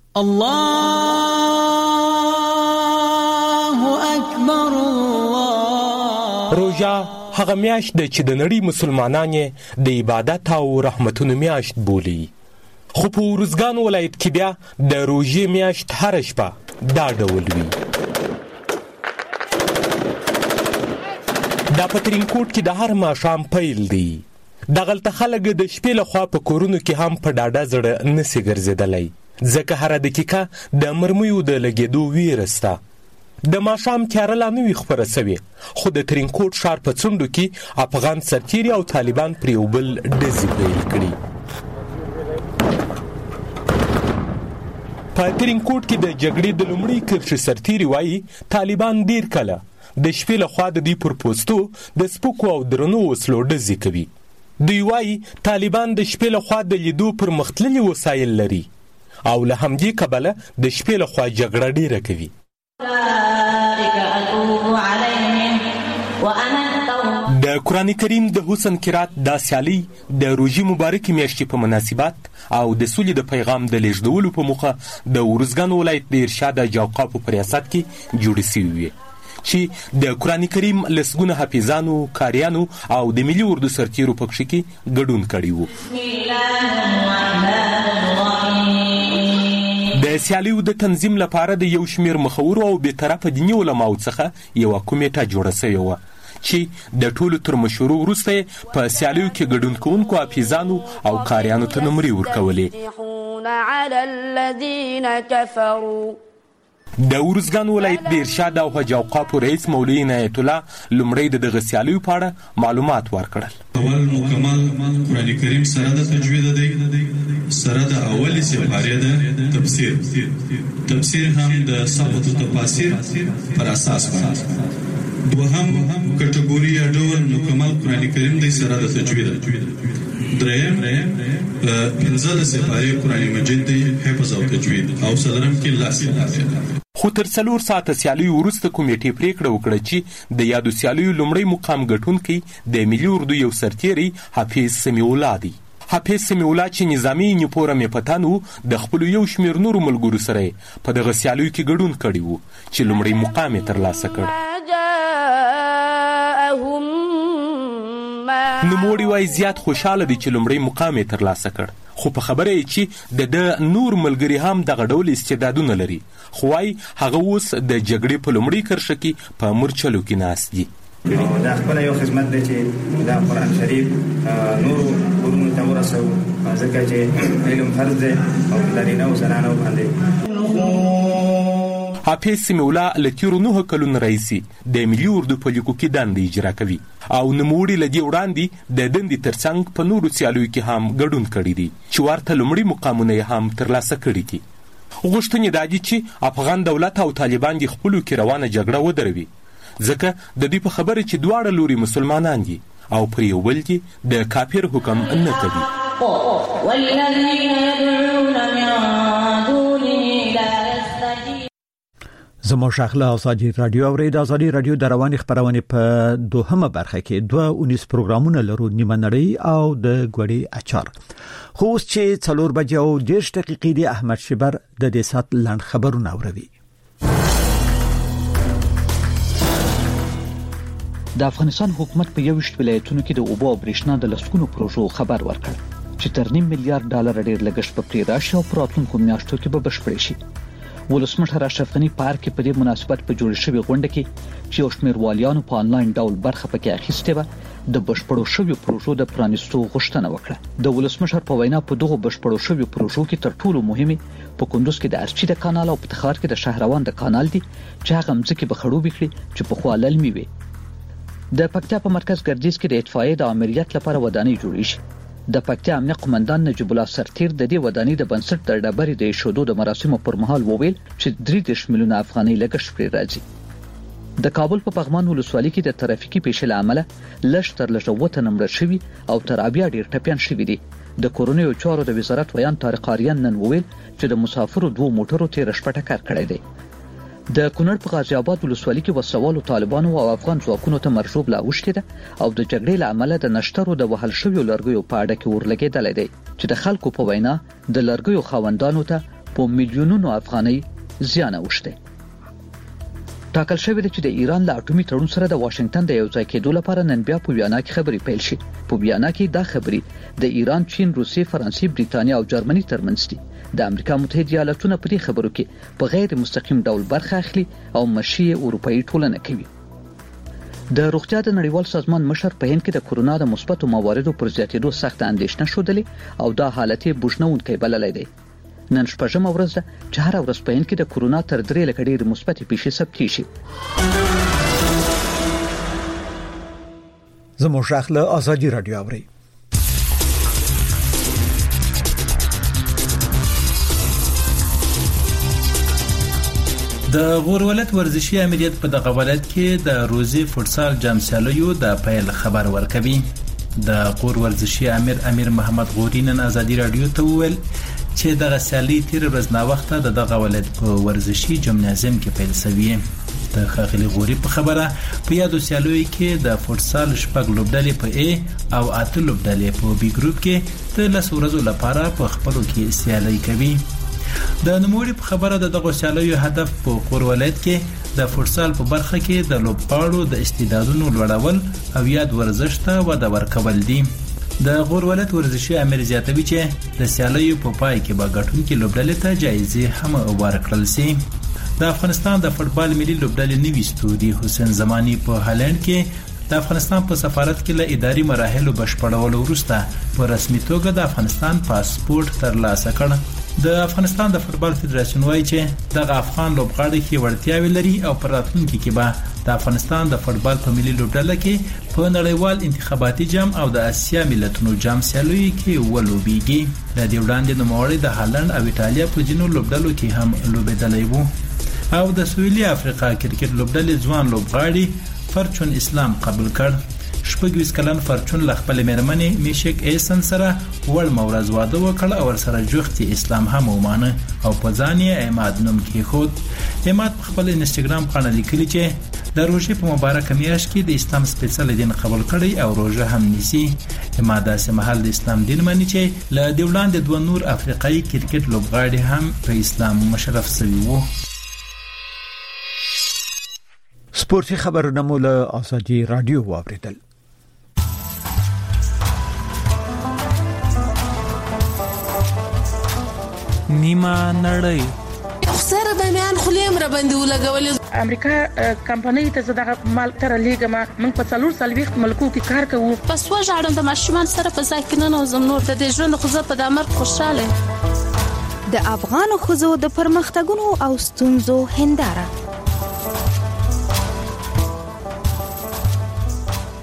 الله اکبر الله. روزه هغه میاشت ده چې د نړۍ مسلمانانو د عبادت او رحمتونو میاشت بولي. خو په ورزګان ولایت کې بیا د روژې میاشت هر شپه دا ډول وي. دا په ترینکوټ کې د هر ماښام پیل دی. دغلته خلک د شپې لخوا په کورونو کې هم په ډاډه زړه نسي ګرځېدلی ځکه هره دقیقه د مرمیو د لګېدو ویره سته. د ماښام تیاره لا نه وي خپره سوې خو د ترینکوټ ښار په څنډو کې افغان سرتیري او طالبان پر یو بل ډزې پیل کړي. په ترینکوټ کې د جګړې د لومړي کرښې سرتیري وایي طالبان ډیر کله د شپې لخوا د دوی پر پوستو د سپکو او درنو وسلو ډزې کوي. دوی وایي طالبان د شپې لخوا د لیدو پر مختللي وسایل لري او له همدې کبله د شپې لخوا جګړه ډیره کوي. د قرآن کریم د حسن قرات دا سیالي د روژې مبارکې میاشتې په مناسبت او د سولې د پیغام د لیږدولو په موخه د ارزګان ولایت د ارشاد جوقافو په ریاست کې جوړې شوې وې چې د قرآن کریم لسګونه حافظانو، قاریانو او د ملي اردو سرتیرو په کښې کې ګډون کړی و. د سیالیو د تنظیم لپاره د یو شمیر مخورو او بېطرفه دیني علماو څخه یوه کمیټه جوړه شوې وه چې د ټولو تر مشورو وروسته په سیالیو کې ګډون کوونکو حافظانو او قاریانو ته نمرې ورکولې. د ارزګان ولایت د ارشاد او حج اوقافو رئیس مولوي عنایت الله لومړی د دغه سیالیو په اړه معلومات ورکړل. اول مکمل قرآن کریم سره د تجوید دی، سره د اولی سپارې د تفسیر تفسیر هم د سقط تفاسیر پر اساس باندې. دوهم کټګوري یا ډول مکمل قرآن کریم دی سره د تجوید. دریم پنځه د سپارې قرآن مجید دی حفظ او تجوید او څلورم کې لاس. خو تر څلور ساعته سیالیو وروسته کمیټې پریکړه وکړه چې د یادو سیالیو لومړی مقام ګټونکی د ملي اردو یو سرتیری حافظ سمیع الله دی. حافظ سمیع الله چې نظامي نیپوره میپتان و د خپلو یو شمیر نورو ملګرو سره په دغه سیالیو کې ګډون کړی و چې لومړی مقام یې ترلاسه کړ. نوموړي وایي زیات خوشحاله دی چې لومړی مقام یې ترلاسه کړ خو په خبره یې چې د ده نور ملګري هم دغه ډول استعدادونه لري خو وایي هغه اوس د جګړې په لومړۍ کرښه کې په مورچلو کې ناست دي. دا خپل یو خدمت دی چې دا قرآن شریف نورو کورونو ته ورسوو ځکه چې علم فرض دی او نارینه او زنانو باندې. حافظ سمیع الله له تیرو نهه کلونو راهیسې د ملي اردو په لیکو کې دندې اجرا کوي او نوموړي له دې وړاندې د دندې ترڅنګ په نورو سیالیو کې هم ګډون کړی دی چې ورته لومړي مقامونه یې هم ترلاسه کړي دي. غوښتنې دا دي چې افغان دولت او طالبان د خپلو کې روانه جګړه ودروي، ځکه د دوی په خبره چې دواړه لوري مسلمانان دي او پر یو بل دي د کافر حکم نه کوي. زموږ اخلا ازادي رادیو او د ازادي رادیو د رواني خبرونه په دوهمه برخه کې دوه اونیس پروګرامونه لرو، نیمه نړۍ او د ګوړې اچار. خو اوس چې څلور بجې او دېرش دقیقې دی احمد شبر د دې سات لاند خبرونه اوري. د افغانستان حکومت په یوشت ولایتونو کې د اوبو او برېښنا د لسګونو پروژو خبر ورکړ چې تر نیم میلیارډ ډالر ډېر لګښت په پرې راشي او په راتلونکو میاشتو کې به بشپړ شي. ولسمشر اشرف غني پارک په دې مناسبت په جوړ شوی غونډه کې چې یو شمېر والیانو په انلاین ډول برخه پکې اخیسته و د بشپړو شوی پروژو د پرانیستو غوښتنه وکړه. د ولسمشر په وینا په دغه بشپړو شوی پروژو کې تر ټولو مهمه په کندوز کې د ارچي د کانال او په تخار کې د شهروان د کانال دي چې هغه مځکه به خړوبې کړي چې په خوا للمي وي. د پکتیا په مرکز ګردیز کې د اطفائیې د امریت لپاره ودانۍ جوړې شي. د پکتیا امنیه قومندان نجیب الله سرتیر د دې ودانۍ د بنسټ د ډبرې د ایښودو د مراسمو پر مهال وویل چې درې دېرش میلیونه افغانۍ لګښت پرې راځي. د کابل په پغمان ولسوالۍ کې د ترافیکي پیښې له امله لږ تر لږه اووه تنه مړه شوي او تر اویا ډېر ټپیان شوي دي. د کورنیو چارو د وزارت ویان طارق آریان نن وویل چې د مسافرو دوه موټرو تېره شپه ټکر کړی دی. د کونړ په غازی آباد ولسوالۍ کې وسوالو طالبانو او افغان ځواکونو ته مرشوب لا اوښتې ده او د جګړې له امله د نشترو د وهل شویو لرګیو په اډه کې ورلګېدلی دی چې د خلکو په وینا د لرګیو خاوندانو ته په میلیونونو افغانۍ زیان اوښتی. ټاکل شوی دی چې د ایران له اټومي تړون سره د واشنگټن د یو ځای کېدو لپاره نن بیا په ویانا کې خبرې پیل شي. په ویانا کې دا خبرې د ایران، چین، روسیې، فرانسې، بریتانیا او جرمني ترمنځ دي. د امریکا متحده ایالاتونو په دې خبرو کې په غیر مستقیم ډول برخه اخلي او مشي اروپאי ټولنه کوي. د روغتیا د نړیوال سازمان مشر په هند کې د کورونا د مثبتو مواردو پر زیاتېدو سخت اندېښنه ښودلې او دا حالت یې بوږنونکی بللی دی. نن شپږمه ورځ ده چې هر ورځ په هند کې د کورونا تر درې لکه ډېرې مثبتې پیښې ثبت کیږي. زموږ اخلا ازادي رادیو اوري. د غور ولایت ورزشي امریت په دغه ولایت کې د روزي فوتسال جام سیالیو د پیل خبر ورکوي. د غور ورزشي امیر امیر محمد غوري نن ازادي رادیو ته وویل چې دغه سیالي تیر ورځ نا وخته د دغه ولایت په ورزشي جمنازیم کې پیل شوې. د خاغلی غوري په خبره په یادو سیالیو کې د فوتسال شپږ لوبډلې په ا او اته لوبډلې په بي ګروپ کې د لس ورځو لپاره په خپلو کې سیالي کوي. د نوموړي په خبره د دغه سیالیو هدف په غور ولایت کې د فوتسال په برخه کې د لوبغاړو د استعدادونو لوړول او یاد ورزش ته وده ورکول دي. د غور ولایت ورزشي امیر زیاتوي چې د سیالیو په پای کې به ګټونکي لوبډلې ته جایزې هم ورکړل شي. د افغانستان د فوتبال ملي لوبډلې نوي ستوري حسین زمانی په هالند کې د افغانستان په سفارت کې له اداري مراحلو بشپړولو وروسته په رسمي توګه د افغانستان پاسپورت ترلاسه کړ. د افغانستان د فوتبال فدراسیون وايي چې دغه افغان لوبغاړي کې وړتیاوې لري او پر راتلونکي کې به د افغانستان د فوتبال په ملي لوبډله کې په نړیوال انتخاباتي جام او د اسیا ملتونو جام سیالیو کې ولوبېږي. د دې وړاندې نوموړی د هالند او ایټالیا په ځینو لوبډلو کې هم لوبېدلی وو او د سویلي افریقا کرکټ لوبډلې ځوان لوبغاړي فرچون اسلام قبول کړ. شپږ کلن فرچون له خپل مېرمنې میشک ایسن سره ول مورز واده وکړ او سره جوختي اسلام هم ومانه او په ځان یې عماد نوم کېښود. عماد په خپل انسټاګرام باندې لیکلي چې د روژې په مبارکه میاشت کې د اسلام سپېڅلی دین قبول کړی او روژه هم نیسي. عماد داسې مهال د اسلام دین مني چې له دې وړاندې دوه نور افریقایي کرکټ لوبغاړي هم په اسلام مشرف شوي وو. سپورتي خبرونه مو له ازادي رادیو واوریدل. نیمه نړۍ سره د میان خلیم را باندې ولګول. امریکا کمپنۍ ته زداغه مال تر لیګما موږ په څلور سالويخت ملکو کې کار کوو. پس وژاړم د ماشومان سره په ځای نه نوزم نور د دې ژوند خو زه په دامر خوشاله. د افغان خزو د پرمختګونو او ستونزو هنداره.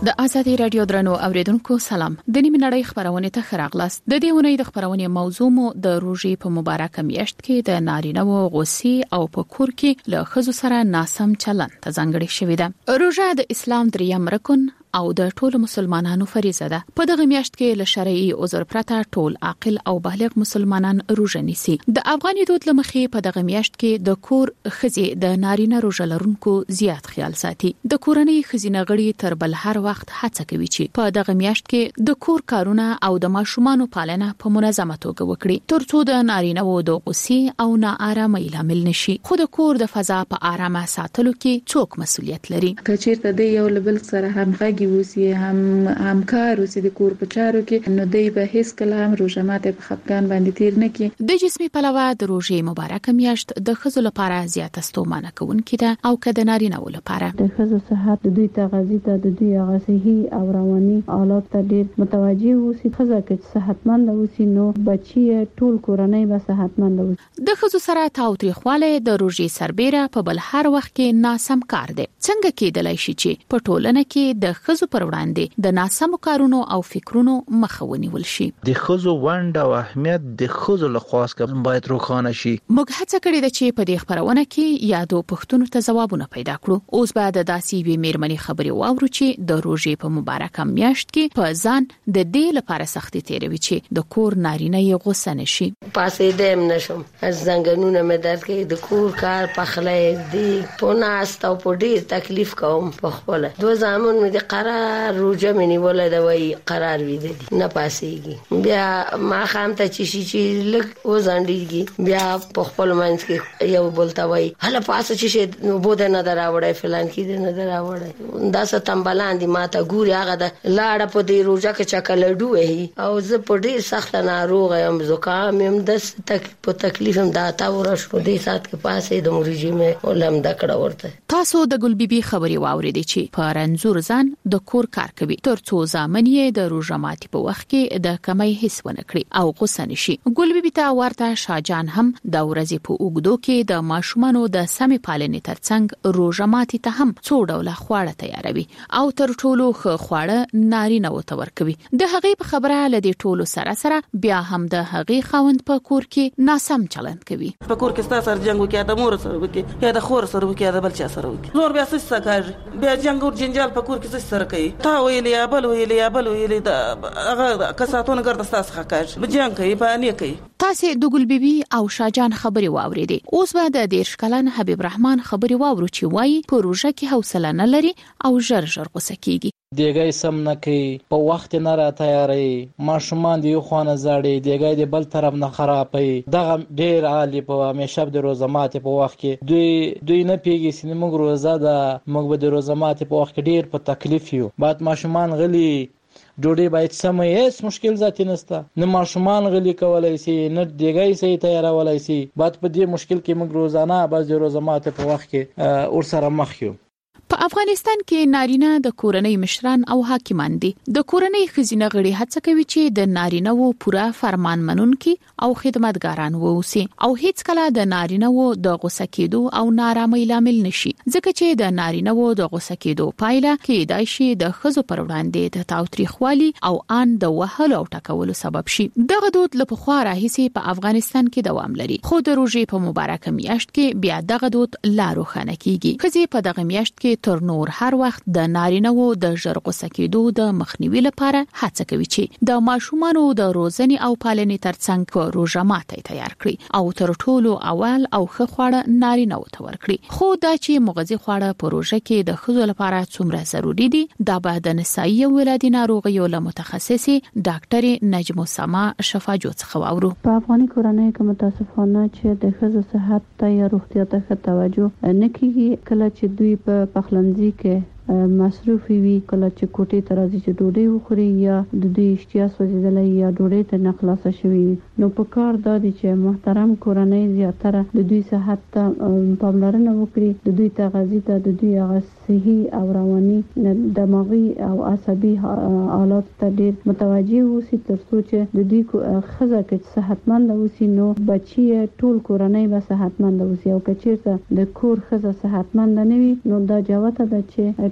د ازادي رادیو درنو اوریدونکو سلام. د نیمه نړۍ خبرونه ته خراغلاست. د دې ونې د خبرونه موضوع مو د روزي په مبارکه میاشت کې د نارینه او غوسی او په کور کې له خزو سره ناسم چلند ته ځانګړي شوې ده. روزه د اسلام دریم رکن او د ټولو مسلمانانو فریضه ده. په دغه میاشت کې له شرعي عذر پرته ټول عاقل او بالغ مسلمانان روزه نیسي. د افغاني دود لمخې په دغه میاشت کې د کور خزي د نارینه روزه لرونکو زیات خیال ساتي. د کورنۍ خزینه غړي تر بل هر وخت هڅه کوي چې په دغه میاشت کې د کور کارونه او د ماشومانو پالنه په منظمه توګه وکړي ترڅو د نارینه و د غوسې او ناارامۍ لامل نشي. خو د کور د فضا په آرامه ساتلو کې څوک مسؤلیت لري؟ کچېرته د یو لبل سره همغږي وسی هم همکار وسی د کور په چارو کې نو دی به هیڅ کله هم روزه ماته په خپګان باندې تیر نه کی. د جسمي پلوه د روزه مبارکه میاشت د خزو لپاره زیاته ستومانه کوونکې ده او کده نارینه و لپاره د خزو صحت د دوی تغذیه ته د دوی غذایی او رواني حالات ته ډیر متوجي وسی. خزه کې صحتمند وسی نو بچي ټول کورنۍ به صحتمند وسی. د خزو سره تاوتریخواله د روزه سربېره په بل هر وخت کې ناسم کار دی. څنګه کېدلای شي چې په ټولنه کې د خزو پر وړاندې د ناسمو کارونو او فکرونو مخه ونیول شي؟ د خزو ونډه او اهمیت د خزو له خواص کې باید روښانه شي. موږ هڅه کړې ده چې په دې خبرونه کې یادو پښتنو ته ځوابونه پیدا کړو. اوس به د داسې وی میرمنې خبرې واورو چې د روزې په مبارکه میاشت کې په ځان د دې لپاره سختي تیروي چې د کور نارینه یې غوسه نشي. پاسې دیم نشم از زنګنونه مې درد کوي. د کور کار پخلې دی په ناست او په ډیر تکلیف کوم. په خپل دوه زامن مې د قرار روزه مې نیولې ده وای قرار وې دي نه پاسيږي. بیا ما خام ته چې شي چې لګ وزاندېږي بیا په خپل منځ کې یو بولتا وای هله پاسه چې شي نو بده نه دراوړې فلان کې نه دراوړې دا څه تمبلان دي ماته ګوري هغه د لاړه په دې روزه کې چکلډو وې او زه په ډیر سخت ناروغ یم. زکام یم د تک په تکلیف هم دا تا ورشو دې سات کې پاسې د مریضي مې ولم دکړه ورته. تاسو د ګل بیبي خبري واورېدې چې په رنزور ځان د کور کار کوي ترڅو ځامن یې د روزه ماتي په وخت کې د کمۍ حس ونه کړي او غوسه نشي. ګل بیبي ته ورته شاجان هم د ورځې په اوګدو کې د ماشومانو د سمې پالنې ترڅنګ روزه ماتي ته هم څو ډوله خواړه تیاروي او تر ټولو ښه خواړه نارینه وته ورکوي. د هغې په خبره لدې ټولو سره سره بیا هم د هغې خاوند په کور کې ناسم چلند کوي. په کور کې ستاسو سره جنگ وکړي د مور سره وکړي یا د خور سره وکړي د بل چا سره وکړي زور بیا څه کوي بیا جنگ او جنجال په کور کې څه سره کوي. تا ویلې یا بل ویلې یا بل ویلې دا هغه کساتونه ګرځي تاسو ښکاږي بجان کوي باندې کوي. تاسو د ګل بیبي او شاجان خبري واورېدې. اوس به د دیرش کلن حبیب رحمان خبري واورو چې وایي په روزه کې حوصله نه لري او ژر ژر غوسه کیږي. دیګای سم نه کوي په وخت نه را تیاری ماشومان دی خو نه زړې دیګای دی بل طرف نه خرابوي. دغه ډیر عالی په همیشه د روزه ماته په وخت کې دوی دوی نه پیږي چې موږ روزه ده موږ به د روزه ماته په وخت کې ډیر په تکلیف یو. بعد ماشومان غلي ډوډۍ باید سمه هیڅ مشکل ذاتی نشته نه ماشومان غلي کولای شي نه دیګای سي تیارولای شي. بعد په دې مشکل کې موږ روزانه بعض د روزه ماته په وخت کې اور سره مخ یو. په افغانستان کې نارینه د کورنۍ مشران او حاکمان دي. د کورنۍ خزینه غړي هڅه کوي چې د نارینه وو پوره فرمان منونکي او خدمتګاران ووسی او هیڅ کله د نارینه وو د غوسه کېدو او نارامۍ لامل نشي. ځکه چې د نارینه وو د غوسه کېدو پایله کېدای شي د خزو پر وړاندې د تاوتریخوالي او ان د وهلو او ټکولو سبب شي. دغه دود له پخوا راهیسې په افغانستان کې دوام لري. خو د روزې په مبارکه میاشت کې بیا دغه دود لا روښانه کیږي. خزي په دغه میاشت کې تر نور هر وخت د نارینه وو د ژر غوسه کېدو د مخنیوي لپاره هڅه کوي چې د ماشومانو د روزنې او پالنې ترڅنګ روزه ماته تیار کړي او تر ټولو اول او ښه خواړه نارینه وو ته ورکړي. خو دا چې مغذي خواړه په روزه کې د ښځو لپاره څومره ضروری دي دا به د نسایي او ولادي ناروغیو له متخصصي ډاکټر نجم سما شفاجو څخه واورو. په افغاني کورنۍ کې متاسفانه چې د ښځو صحت ته یا روغتیا ته توجه نه کیږي. کله چې دوی په پخلنځي کې مصروف وي کله چې کوټې ته راځي چې ډوډۍ وخوري یا د دوی اشتیا سوځېدلې یا ډوډۍ ته نه خلاصه شوي نو په کار دا دي چې محترم کورنۍ زیاتره د دوی صحت ته پاملرنه وکړي. د دوی تغذیه ته د دوی هغه صحي او رواني دماغي او عصبي حالات ته ډیر متوجي اوسي ترڅو چې د دوی ښځه کې صحتمند اوسي نو بچي ټول کورنۍ به صحتمند اوسي. او که چیرته د کور ښځه صحتمند نه وي نو دا جوته ده چې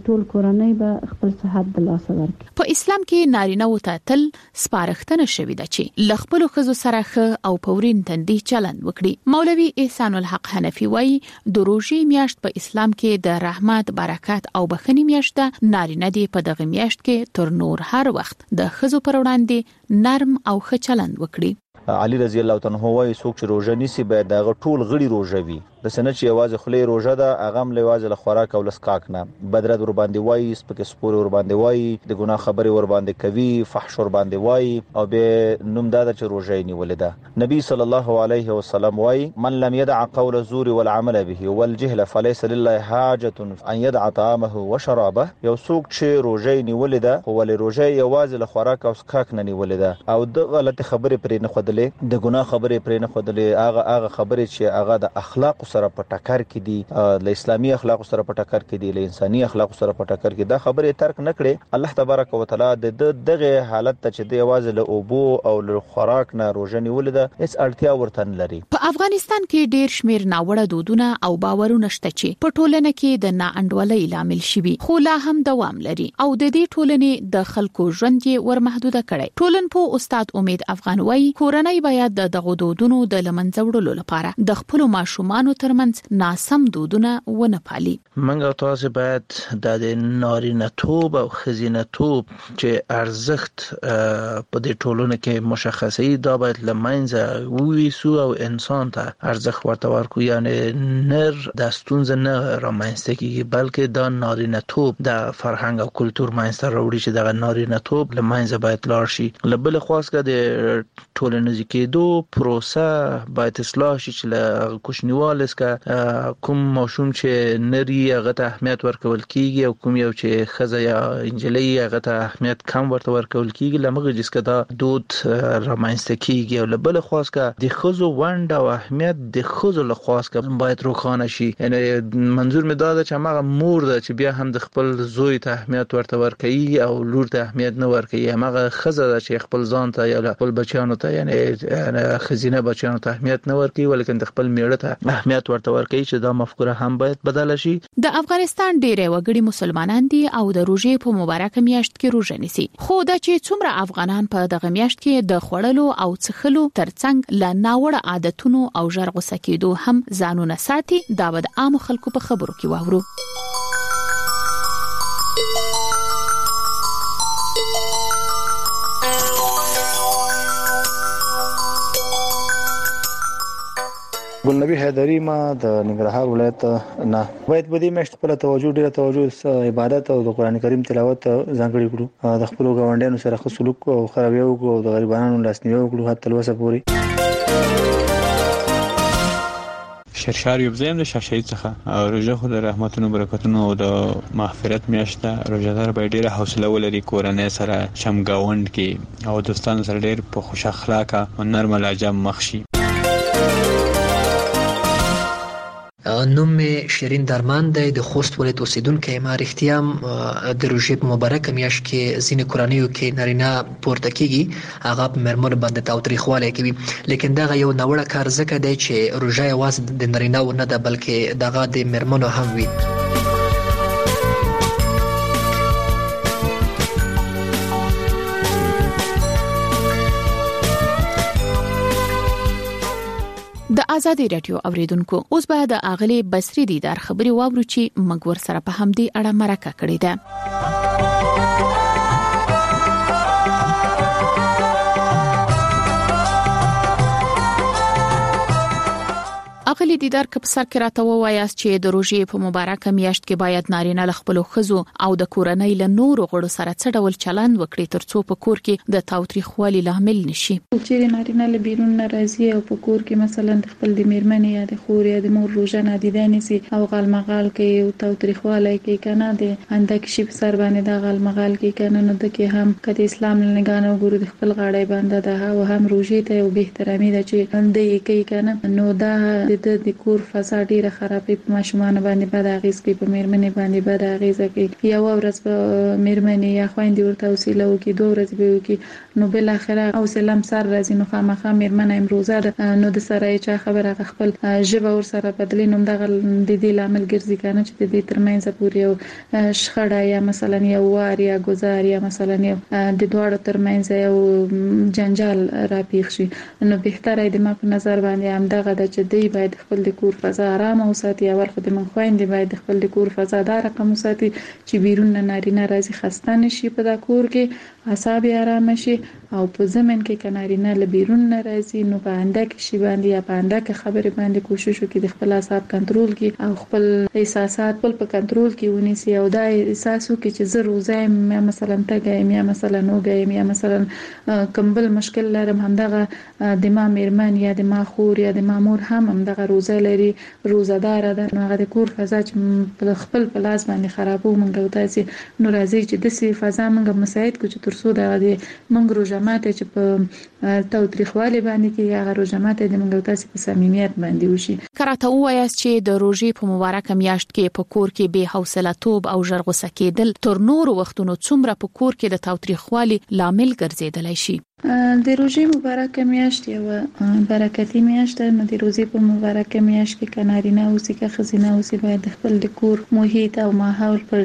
ټول کورنۍ به خپل صحت د لاس ورکړي. په اسلام کې نارینه و ته تل سپارښتنه شوې ده چې ل خپل ښځو سره ښه او پورین تندي چلند وکړي. مولوي احسان الحق حنفي وایي د روژې میاشت په اسلام کې د رحمت، برکت او بخښنې میاشت ده. نارینه دې په دغه میاشت کې تر نور هر وخت د ښځو پر وړاندې نرم او ښه چلند وکړي. علي رضی الله تعالی عنہ وايي څوک چې روزه نیسي باید دغه ټول غړي روزه وي. د سنت چې یوازې خلې روزه ده هغه هم لوازه له خوراک او لسکاک نه بدرد ور باندې وایي، سپکه سپور ور باندې وایي، د ګناه خبرې ور باندې کوي، فحش ور باندې وایي او به نوم دا چې روزه نیولې ده. نبی صلی الله علیه وسلم وايي من لم يدع قول الزور والعمل به والجهل فليس لله حاجه ان يدع طعامه وشرابه. یو څوک چې روزه نیولې ده خو ولې روزه یوازې له خوراک او لسکاک نه نیولې ده او د غلط خبرې پرې نه خودلې، د ګناه خبرې پرې نه خودلې، هغه هغه خبرې چې هغه د اخلاق سره په ټکر کې دي، له اسلامي اخلاق سره په ټکر کې دي، له انساني اخلاق سره په ټکر کې، دا خبرې ترک نه کړي. الله تبارک وتعالى د دغه حالت ته چې د یوازې له اوبو او له خوراک نه روزه نیولې ده هیڅ اړتیا ورته نه لري. په افغانستان کې ډېر شمیر ناوړه دودونه او باورونه شته چې په ټولنه کې د ناانډولۍ لامل شوي خو لا هم دوام لري او د دې ټولنې د خلکو ژوند یې ورمحدوده کړي. ټولنپوه استاد امید افغان وایي کورنۍ باید د دغه دودونو د لمنځه وړلو لپاره د خپل ماشومان ترمنځ ناسم دودونه ونه پالي. منګه تاسو باید د نارینه توب او خزینه توب چې ارزښت په دې ټولنه کې مشخصي دا باید لمنځه وویسو او انسان ته ارزښت ورته ورکو. یعنی نر د ستونزه نه رامنځته کیږي بلکې دا نارینه توب د فرهنګ او کلچر منځته راوړي چې د نارینه توب لمنځه باید لاړ شي. لبل خاصه د ټولنیز کېدو پروسه باید اصلاح شي چې له کوشنیوال اسکه کوم ماشوم چې نری هغه ته اهمیت ورکول کیږي او کوم یو چې خزه یا انجلۍ هغه ته اهمیت کم ورته ورکول کیږي لمغه جسکه دا دود رامنځته کیږي. او لبل خاصه د خزو وند او اهمیت د خزو له خاصه باید روښانه شي. یعنی منظور می دا ده چې هغه مور ده چې بیا هم د خپل زوی ته اهمیت ورته ورکوي او لور ته اهمیت نه ورکوي. هغه خزه ده چې خپل ځان ته یا خپل بچیانو ته یعنی خزینه بچیانو ته اهمیت نه ورکوي ولیکن د خپل میړه ته اهمیت ورته ورکوي چې دا مفکوره هم باید بدل شي. د افغانستان ډېر وګړي مسلمانان دي او د روزې په مبارکه میاشت کې روزه نیسي. خو دا چې څومره افغانان په دغه میاشت کې د خوړلو او څښلو ترڅنګ له ناوړه عادتونو او ژر غوسه کېدو هم ځانونه ساتي دا به د عام خلکو په خبرو کې واورو. ګل نبی حیدری ما د ننګرهار ولایت نه باید په دې میاشت خپل توجه ډیره توجه عبادت او د قران کریم تلاوت ځانګړي کړو، د خپل ګاونډیانو سره ښه سلوک او خیراوي وکړو او د غریبانو لاسنیوي وکړو حتی لوسه پوري. شرشار یو زم د شاشې څخه روزه خو د رحمتونو برکتونو او د مغفرت میاشت روزدار به ډیره حوصله ولري کورنۍ سره شمګاوند کې او دوستانو سره ډیر په خوش اخلاقه او نرم لهجه مخ شي. نوم می شیرین درمان دی، د خوست ولایت اوسیدونکی ما. رښتیا د روژې په مبارکه میاشت کې ځینې کورنیو کې نارینه پورته کیږي هغه په مېرمنو باندې تاوتریخوالی کوي، لیکن دغه یو ناوړه کار ځکه دی چې روژه یوازې د نارینه‌و نه ده بلکې دغه د مېرمنو هم وي. د آزادۍ رادیو اوریدونکو اوس به د اغلی بصری دیدار خبري واورو چې مګور سره په همدې اړه مرکه کړې ده. اغلی دیدار که په سر کې راته ووایاست چې د روژې په مبارکه میاشت کې باید نارینه له خپلو ښځو او د کورنۍ له نورو غړو سره څه ډول چلند وکړي ترڅو په کور کې د تاوتریخوالي لامل نشي. چې نارینه له بیرون راځي او په کور کې مثلا خپل د میرمنې یا د خور یا د مور روژه نادیده نیسي او غالمغال کوي او تاوتریخوالی کوي کنه د اندک شي په سر باندې د غالمغال کوي کنه نو د کې هم کله اسلام لنګانو ګورو د خپل غاړې باندې ده او هم روژې ته او به احترامي ده چې اندې کوي کنه نو دا د د کور فضا ډیره خرابې په ماشومان باندې بد اغیز کوي په میرمنې باندې بد اغیز کوي یو ورځ په میرمنې یا خويندې ورته وسیله وکي دوه ورځې به وکي نو بل اخره او سلام سر راځي نو خامخا میرمنه امروزه نو د سره چا خبره خپل ژبه ور سره بدلین هم دغه د دې لامل ګرځي کنه چې د دې ترمنځ پورې یو شخړه یا مثلا یو وار یا گزار یا مثلا یو د دوړو ترمنځ یو جنجال راپیښ شي نو بهتره د ما په نظر باندې هم دغه د چې دی باید خپل د کور فضا آرام او ساتي اول خو د من خويندې باید خپل د کور فضا دار رقم ساتي چې بیرون نارینه راځي خسته نشي په دا کور کې اعصاب آرام شي او په زمن کې کنارینه ل بیرون ناراضي نو باندې کې شی باندې یا باندې کې خبرې باندې کوشش وکړي د خپل اعصاب کنټرول کړي او خپل احساسات خپل په کنټرول کې ونیسي او دا احساس وکړي چې زه روزایم یا مثلا تګایم یا مثلا نوګایم یا مثلا کمبل مشکل لرم همدغه د ما میرمن یا د ما خور یا د ما مور هم همدغه روزه لري روزدار ده نو هغه د کور فضا چې خپل په لاس باندې خرابو مونږ تاسو نو راځي چې د سي فضا مونږ مساعد کو چې ترسو د مونږ روزمات چې په تاوتریخوالي باندې کې هغه روزمات د مونږ تاسو په صمیمیت باندې وشي کراته وایي چې د روزي په مبارک میاشت کې په کور کې به حوصله توب او ژغوسه کېدل تر نور وختونو څومره په کور کې د تاوتریخوالي لامل ګرځیدلی شي د روزي مبارک میاشت یو برکتی میاشت ده نو د روزي په مبارک میاشت کې کنارینه اوسې که خزینه اوسې باید خپل د کور محیط او ماحول پر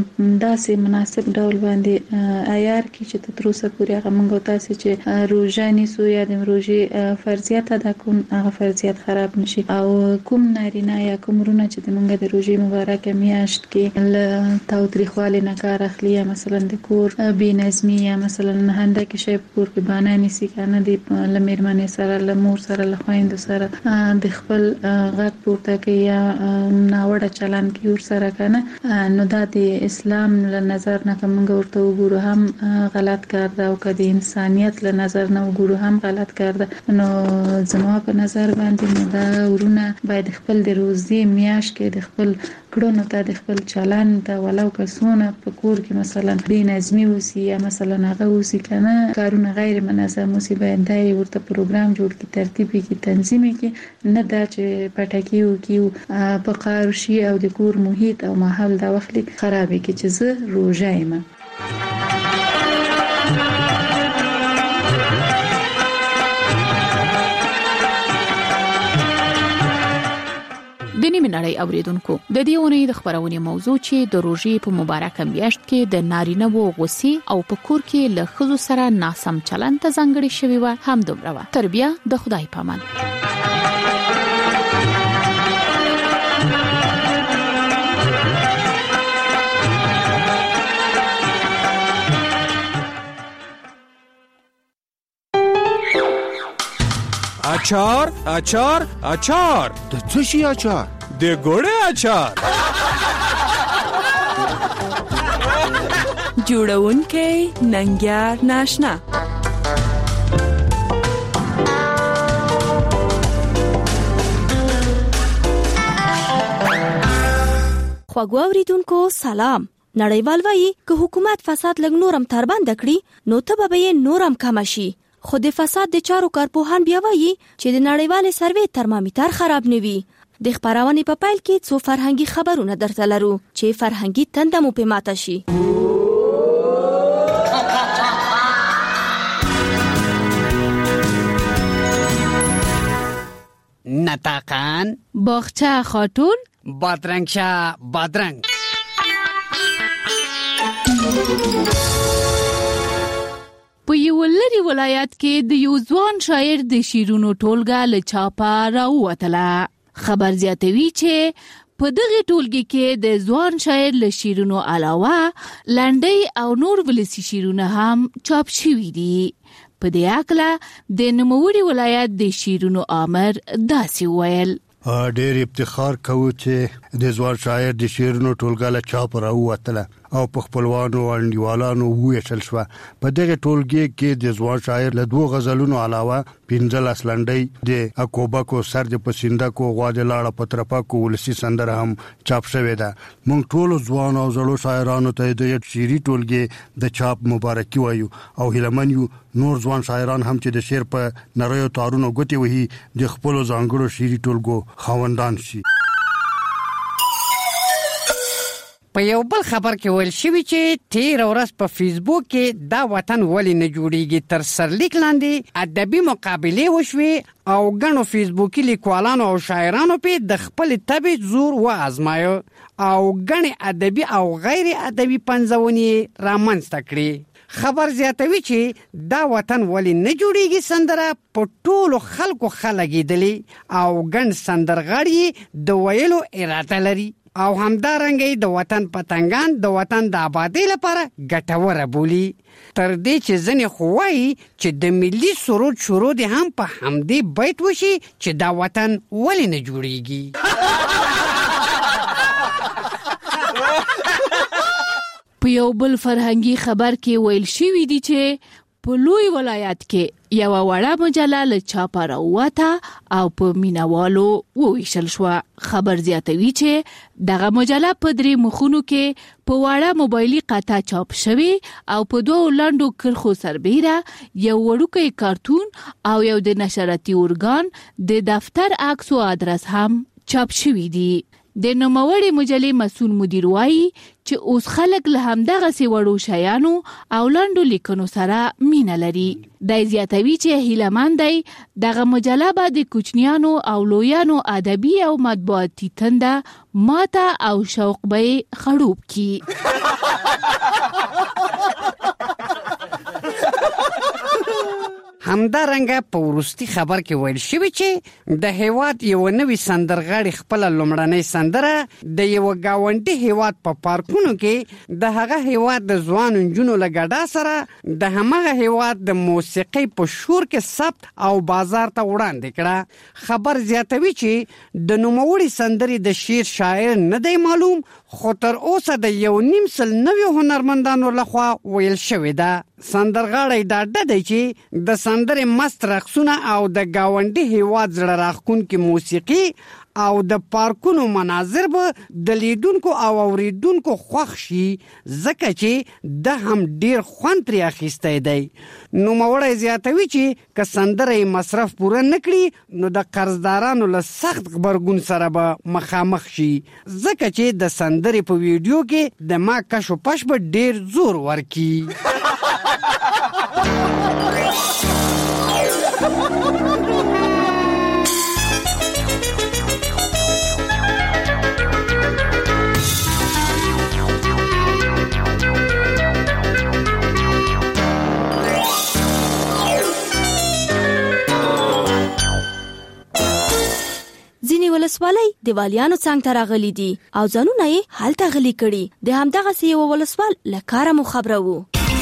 داسې مناسب ډول باندې عیار کې چې تر اوسه پورې هغه مونږ تاسو چې روزاني سو یا د روزي فرضیت ادا کوم هغه فرضیت خراب نشي او کوم نارینه یا کوم رونه چې د مونږ د روزي مبارک میاشت کې ل تاوتریخوالي نه کار اخلي یا مثلا د کور بې نظمي یا مثلا هنده کې شی کور کې باندې نسی کنه د لمیرمنې سره لمور سره لخويند سره د خپل غږ پورته کوي یا ناوړه چلن کوي ور سره کنه نو دا د اسلام له نظر نه کوم ورته وګورو هم غلط کار ده او کدي انسانيت له نظر نه وګورو هم غلط کار ده نو زما په نظر باندې دا ورونه باید خپل د روزي میاش کې د خپل کړونو ته د خپل چلن ته ولو کسونه په کور کې مثلا بې نظمي وسی یا مثلا هغه وسی کنه کارونه غیر منظم وسی باید دا ورته پروګرام جوړ کی ترتیب کی تنظیم کی نه دا چې پټکیو کیو په قارشي او د کور محیط او ماحول دا وخت خراب کی چې زه روزایم د نیمه نړۍ اوریدونکو د دې ونې د خبرونې موضوع چې د روزي په مبارک میاشت کې د نارینه وو غوسی او په کور کې له ښځو سره ناسم چلن ته ځانګړي شوی و هم دومره و تربیه د خدای پامان اچار اچار اچار د څه شي اچار د ګوړې اچار جوړونکې ننګیار ناشنا خواږه اوریدونکو سلام نړیوال وایي که حکومت فساد لګ نورم تر باندې کړي نو ته به یې نورم کم شي خو د فساد د چارو کارپوهان بیا وایي چې د نړیوال سروې ترمامیټر خراب نه وي د خبرونه په پایل کې څو فرهنګي خبرونه درته لرو چې فرهنګي تنده مو په ماته شي نتاقان باغچه خاتون بادرنگ شاه بادرنگ په یو لري ولایت کې د یو ځوان شاعر د شیرونو ټولګه له چاپه راووتله خبر زیاتوي چې په دغه ټولګه کې د ځوان شاعر له شیرونو علاوه لنډۍ او نور ولسی شیرونه هم چاپ شوي دي په دې اکله د نوموړي ولایت د شیرونو امر داسې ویل ډېر افتخار کوو چې د ځوان شاعر د شیرونو ټولګه له چاپه راووتله او په خپلوانو او انډیوالانو وېشل شو. په دغه ټولګي کې د ځوان شاعر له دوه غزلونو علاوه پنځه لاس لنډۍ د اکوبا کو سر د پسینده کو غوا د لاړه پترپا کو ولسی سندره هم چاپ شوې ده. موږ ټول ځوان او زړو شاعرانو ته د شعري ټولګي د چاپ مبارکي وایو او هیلمن یو نور ځوان شاعران هم چې د شعر په نریو تارونو ګوتې وهي د خپل ځانګړو شعري ټولګو خاوندان شي. په یو بل خبر کې ویل شوی چې تیر ورځ په فیسبوک کې دا وطن ولې نه جوړیږي تر سرلیک لاندې ادبي مقابله وشوې او غنو فیسبوکي لیکوالانو او شاعرانو په د خپل طبيعت زور و ازمایو او غني ادبي او غیر ادبي پنځونی رامنځته کړي. خبر زیاتوي چې دا وطن ولې نه جوړیږي سندره په ټولو خلکو خلګیدلې او غن سندرغاړي د ویلو اراده لري او همدارنګه د وطن پتنګان د وطن د آبادی لپاره ګټوره بولی. تر دې چې ځنې خوای چې د ملي سرود شروع دي هم په همدې بیت وشي چې دا وطن ولې نه جوړیږي. په یو بل فرهنګي خبر کې ویل شوی دی چې په لوی ولایت کې یو وړه مجله له چاپه راووته او په مینوالو وویشل شوه. خبر زیاتوي چې دغه مجله په درې مخونو کې په وړه موبایلي قطعه چاپ شوی او په دوه لنډو کرښو سربیره یو وړوکی کارتون او یو د نشراتي ارګان د دفتر عکس او ادرس هم چاپ شوی دی. د نوموړې مجلې مسؤل مدیر وایي چې اوس خلک له همدغه سي وړو شیانو او لنډو لیکنو سره مینه لري. د زیاتوي چې هیلمن دی دغه مجله به د کوچنیانو او لویانو ادبي او مطبوعاتي تنده ماته او شوق به خړوب کی. همدارنګه په ورستي خبر کې ویل شوی چې د هیواد یو نوې سندرغاړي خپل لومړنۍ سندره د یو گاونډي هیواد په پارکونو کې د هغه هیواد د ځوان نجونو لګډا سره د همغه هیواد د موسیقي په شور کې ثبت او بازار ته وړاندې کړه. خبر زیاتوي چې د نوموړي سندرې د شعر شاعر نه دی معلوم خو تر اوسه د یو نیم سل نوي هنرمندانو لخوا ویل شوی ده. سندرغاړی دا ډډه چې د سندرې مست رقصونه او د گاونډي هیواد زړه راښکونکې موسیقي او د پارکونو مناظر به د لیدونکو او اوریدونکو خوښ شي ځکه چې د هم ډیر خوند ترې اخیستی دی. نوموړی زیاتوي چې که سندره یې مصرف پوره نه کړي نو د قرضدارانو له سخت غبرګون سره به مخامخ شي ځکه چې د سندرې په ویډیو کې د ما کش و پش به ډیر زور ورکي. ځینې ولسوالۍ د والیانو څنګ ته راغلي دي او ځانونه یې هلته غلي کړي. د همدغسې یوه ولسوال له کاره مو خبره وو.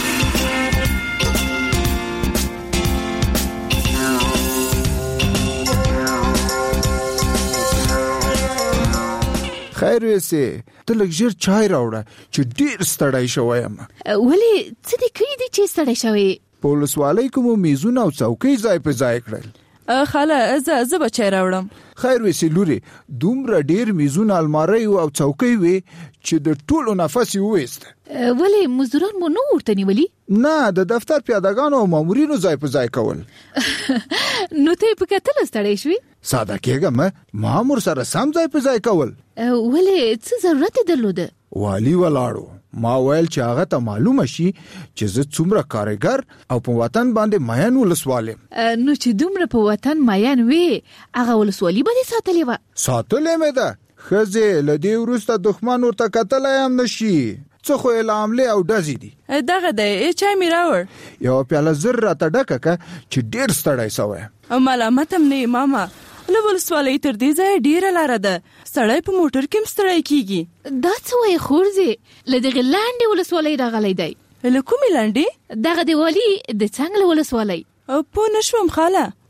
خیر ویسې ته لږ ژر چای راوړه چې ډیر ستړی شوی یم. ولې څه دې کړي دي چې ستړی شوی؟ په ولسوالۍ کې مو میزونه او څوکۍ ځای په ځای کړل. خاله زه زه به چای راوړم. خیر ویسې لورې دومره ډیر میزونه الماری او څوکۍ وي چې د ټولو نفس یې وویست. ولې مزدوران مو نه ورته نیولي؟ نه د دفتر پیادهګانو او مامورینو ځای په ځای کول. نو ته یې په کتل ستړی شوې؟ ساده کېږم مامور سره سم ځای په ځای کول. ولې څه ضرورت یې درلوده؟ والی ولاړو ما ویل چې هغه ته معلومه شي چې زه څومره کارګر او په وطن باندې ماین ولسوال یم. نو چې دومره په وطن ماین وې هغه ولسوالي به دې ساتلې وه؟ ساتلې مې ده. ښځې له دې وروسته دښمن ورته کتلی هم نه شي. څه خو یې له حملې او ډزې دي. دغه دی چای مې راوړ. یوه پیاله زر راته ډکه که چې ډېر ستړی سوی. ملامت هم نه یې ماما له ولسوالۍ تر دې ځایه ډېره لاره ده. سړی په موټر کې هم ستړی کېږي. دا څه وایې خورځې له دغې لاندې ولسوالۍ راغلی دی. له کومې لاندې؟ دغه د والي د څنګ له ولسوالۍ. پوه نه شوم خاله.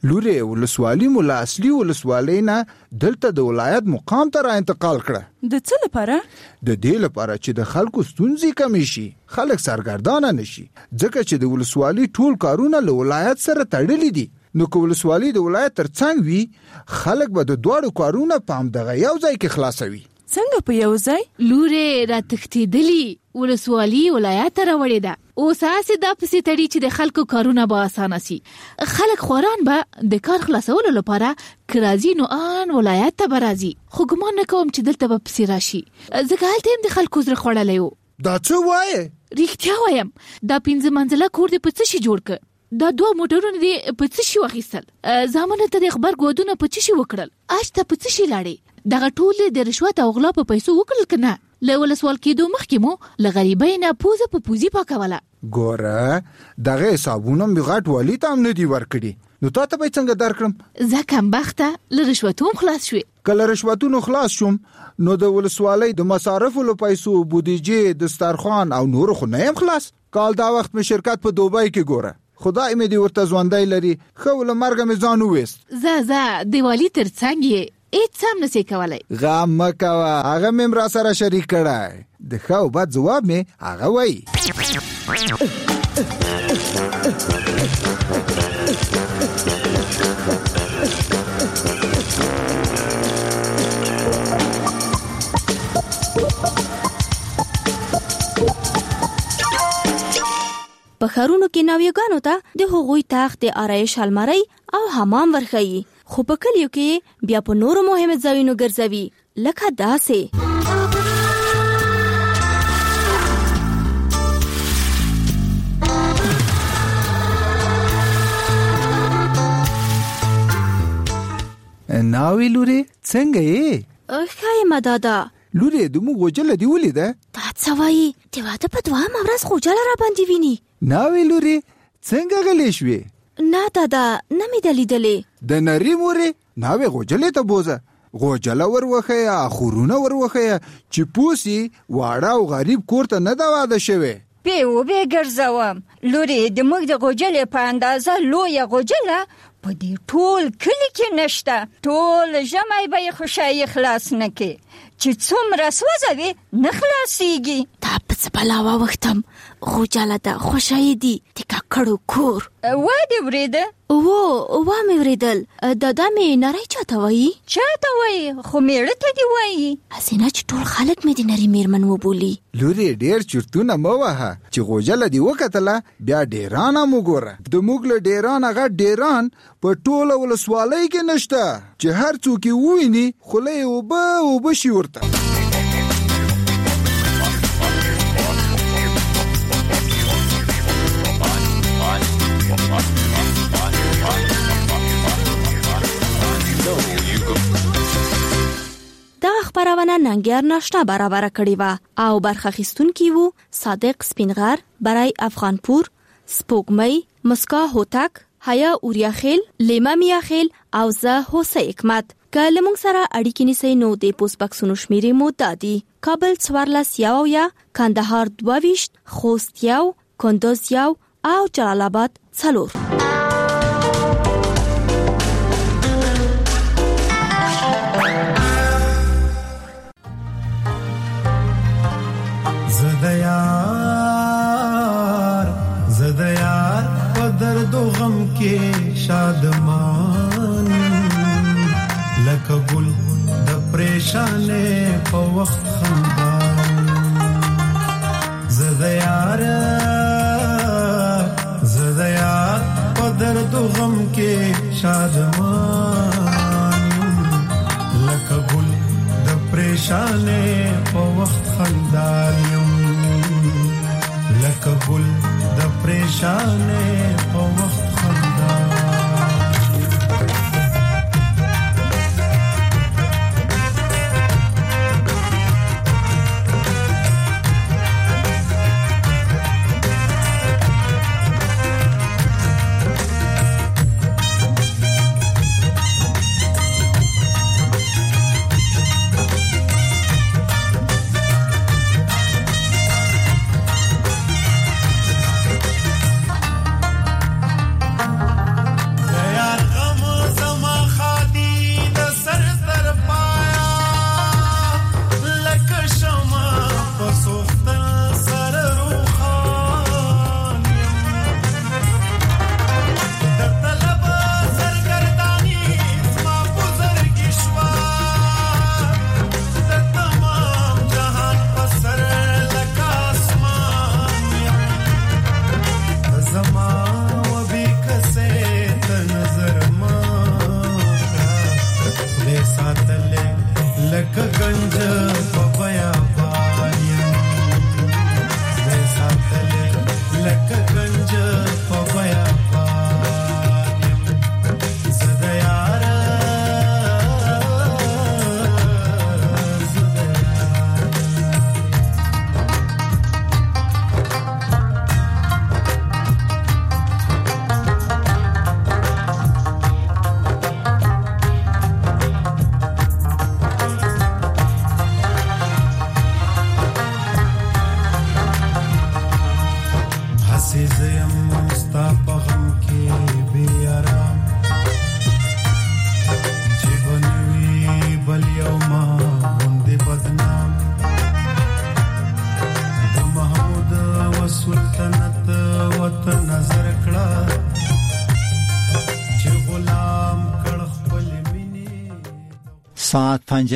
لوري ولسوالي مولا اصلي ولسوالي نه دلته د ولایت مقام ته را انتقال کړه. د څه لپاره؟ د دې لپاره چې د خلکو ستونزې کم شي، خلک سرګردانه نشي، ځکه چې د ولسوالي ټول کارونه له ولایت سره تړلي دي. نو که ولسوالي د ولایت ترڅنګ وي، خلک به د دواړو کارونه په همدغه یو ځای کې خلاصوي. څنګه په یو ځای؟ لوري را تختیدلی ولسوالي ولایت راوړې ده. اوس اسې دا پسې تړي چې د خلکو کارونه به اسانه سي. خلک خوران به د کار خلاصولو لپاره کرازي نو ان ولایت ته برازي. خو ګمان نه کوم چې دلته به پسې راشي، ځکه هلته هم د خلکو زړه خوړلی و. دا څه وایې؟ رښتیا وایم، دا پنځه منزله کور دې په څه شي جوړ کړ؟ دا دوه موټرونه دې په څه شي واخیستل؟ زامنو ته د خبر ګودونه په څه شي وکړل؟ اش ته په څه شي لاړې؟ دغه ټول د رشوت او غلا په پیسو وکړل کنه؟ له ولسوال کېدو مخکې مو له غریبۍ نه پوزه په پوزي پاکوله. ګوره دغه حسابونه مې غټ والي ته هم نه دي ورکړي، نو تا ته به څنګه درکړم؟ زه کمبخته له رشوتو خلاص شوې. کله رشوتونو خلاص شوم نو د ولسوالۍ د مصارفو له پیسو، بودیجې، دسترخوان او نور خو نه یم خلاص. کال دا وخت مې شرکت په دوبۍ کې ګوره، خدای مې دې ورته ژوندی لري، ښه له مرګه مې ځان وویست. زه زه دیوالي ترڅنګ یې هیڅ هم نسی کولی. غم مه کوه، هغه مې را سره شریک کړی. د ښه او بد ځواب مې هغه وایي. په ښارونو کې ناویګانو ته د هغوی تخت، د آرایش المارۍ او حمام ورښیي، خو په کلیو کې بیا په نورو مهمو ځایونو ګرځوي، لکه داسې. ناوی لوري څنګه یې؟ ښه یم دادا. لوري زموږ غوجله دې ولیده؟ دا څه وایي؟ د واده په دوهمه ورځ غوجله را باندې ویني. ناوی لوري څنګه غلی شوې؟ نه دادا، نه مې ده لیدلې. د نري مورې ناوی غوجلې ته بوزه، غوجله وروښیه، خورونه وروښیه چې پوسي واړه او غریب کور ته نه ده واده شوې. بې وبې ګرځوم لوري، د موږ د غوجلې په اندازه لویه غوجله په دې ټول کلي کې نشته. ټول ژمی به یې خوشایي خلاص نه کې، چې څومره سوځوي نه خلاصیږي. دا په څه بلا واوښتم، غوجله ده، خوشایي دي، د ککړو کور. وا دې ورېده؟ و وا مې ورېدل. دادا مې نری چاته وایي؟ چاته وایي؟ خو میړه ته دې وایي. هسې نه چې ټول خلک مې د نري میرمن وبولي. لوري ډېر چرتونه مه وهه، چې غوجله دې وکتله بیا ډیران هم وګوره. د موږ له ډیران هغه ډیران په ټوله ولسوالۍ کې نشته، چې هر څوک یې وویني خوله یې اوبه اوبه شي ورته. دا خبرونه ننګیار ناشنا برابر کړی و او برخه اخیستونکي وو صادق سپینغر، برای افغانپور، سپوږمۍ، مسکا هوتک، حیا اوریاخیل، لیما میاخیل او زه هوسه حکمت. که لمونږ سره اړیکې نیسئ نو د پوسټ بکسونو شمیرې مو دا دي: کابل څوارلس یو اویا، کندهار دوه ویشت، خوست یو، کندوز یو او جلال آباد څلور. زدیار زدیار په درد و غم کې شادمان، لکه ګل د پریشانې په وخت خندان. زدیار زدیار په درد و غم کې شادمان، لکه ګل د پریشانې په وخت خندان یم، لکه ګل د پریشانې په وخت خندان. ساعت پنځه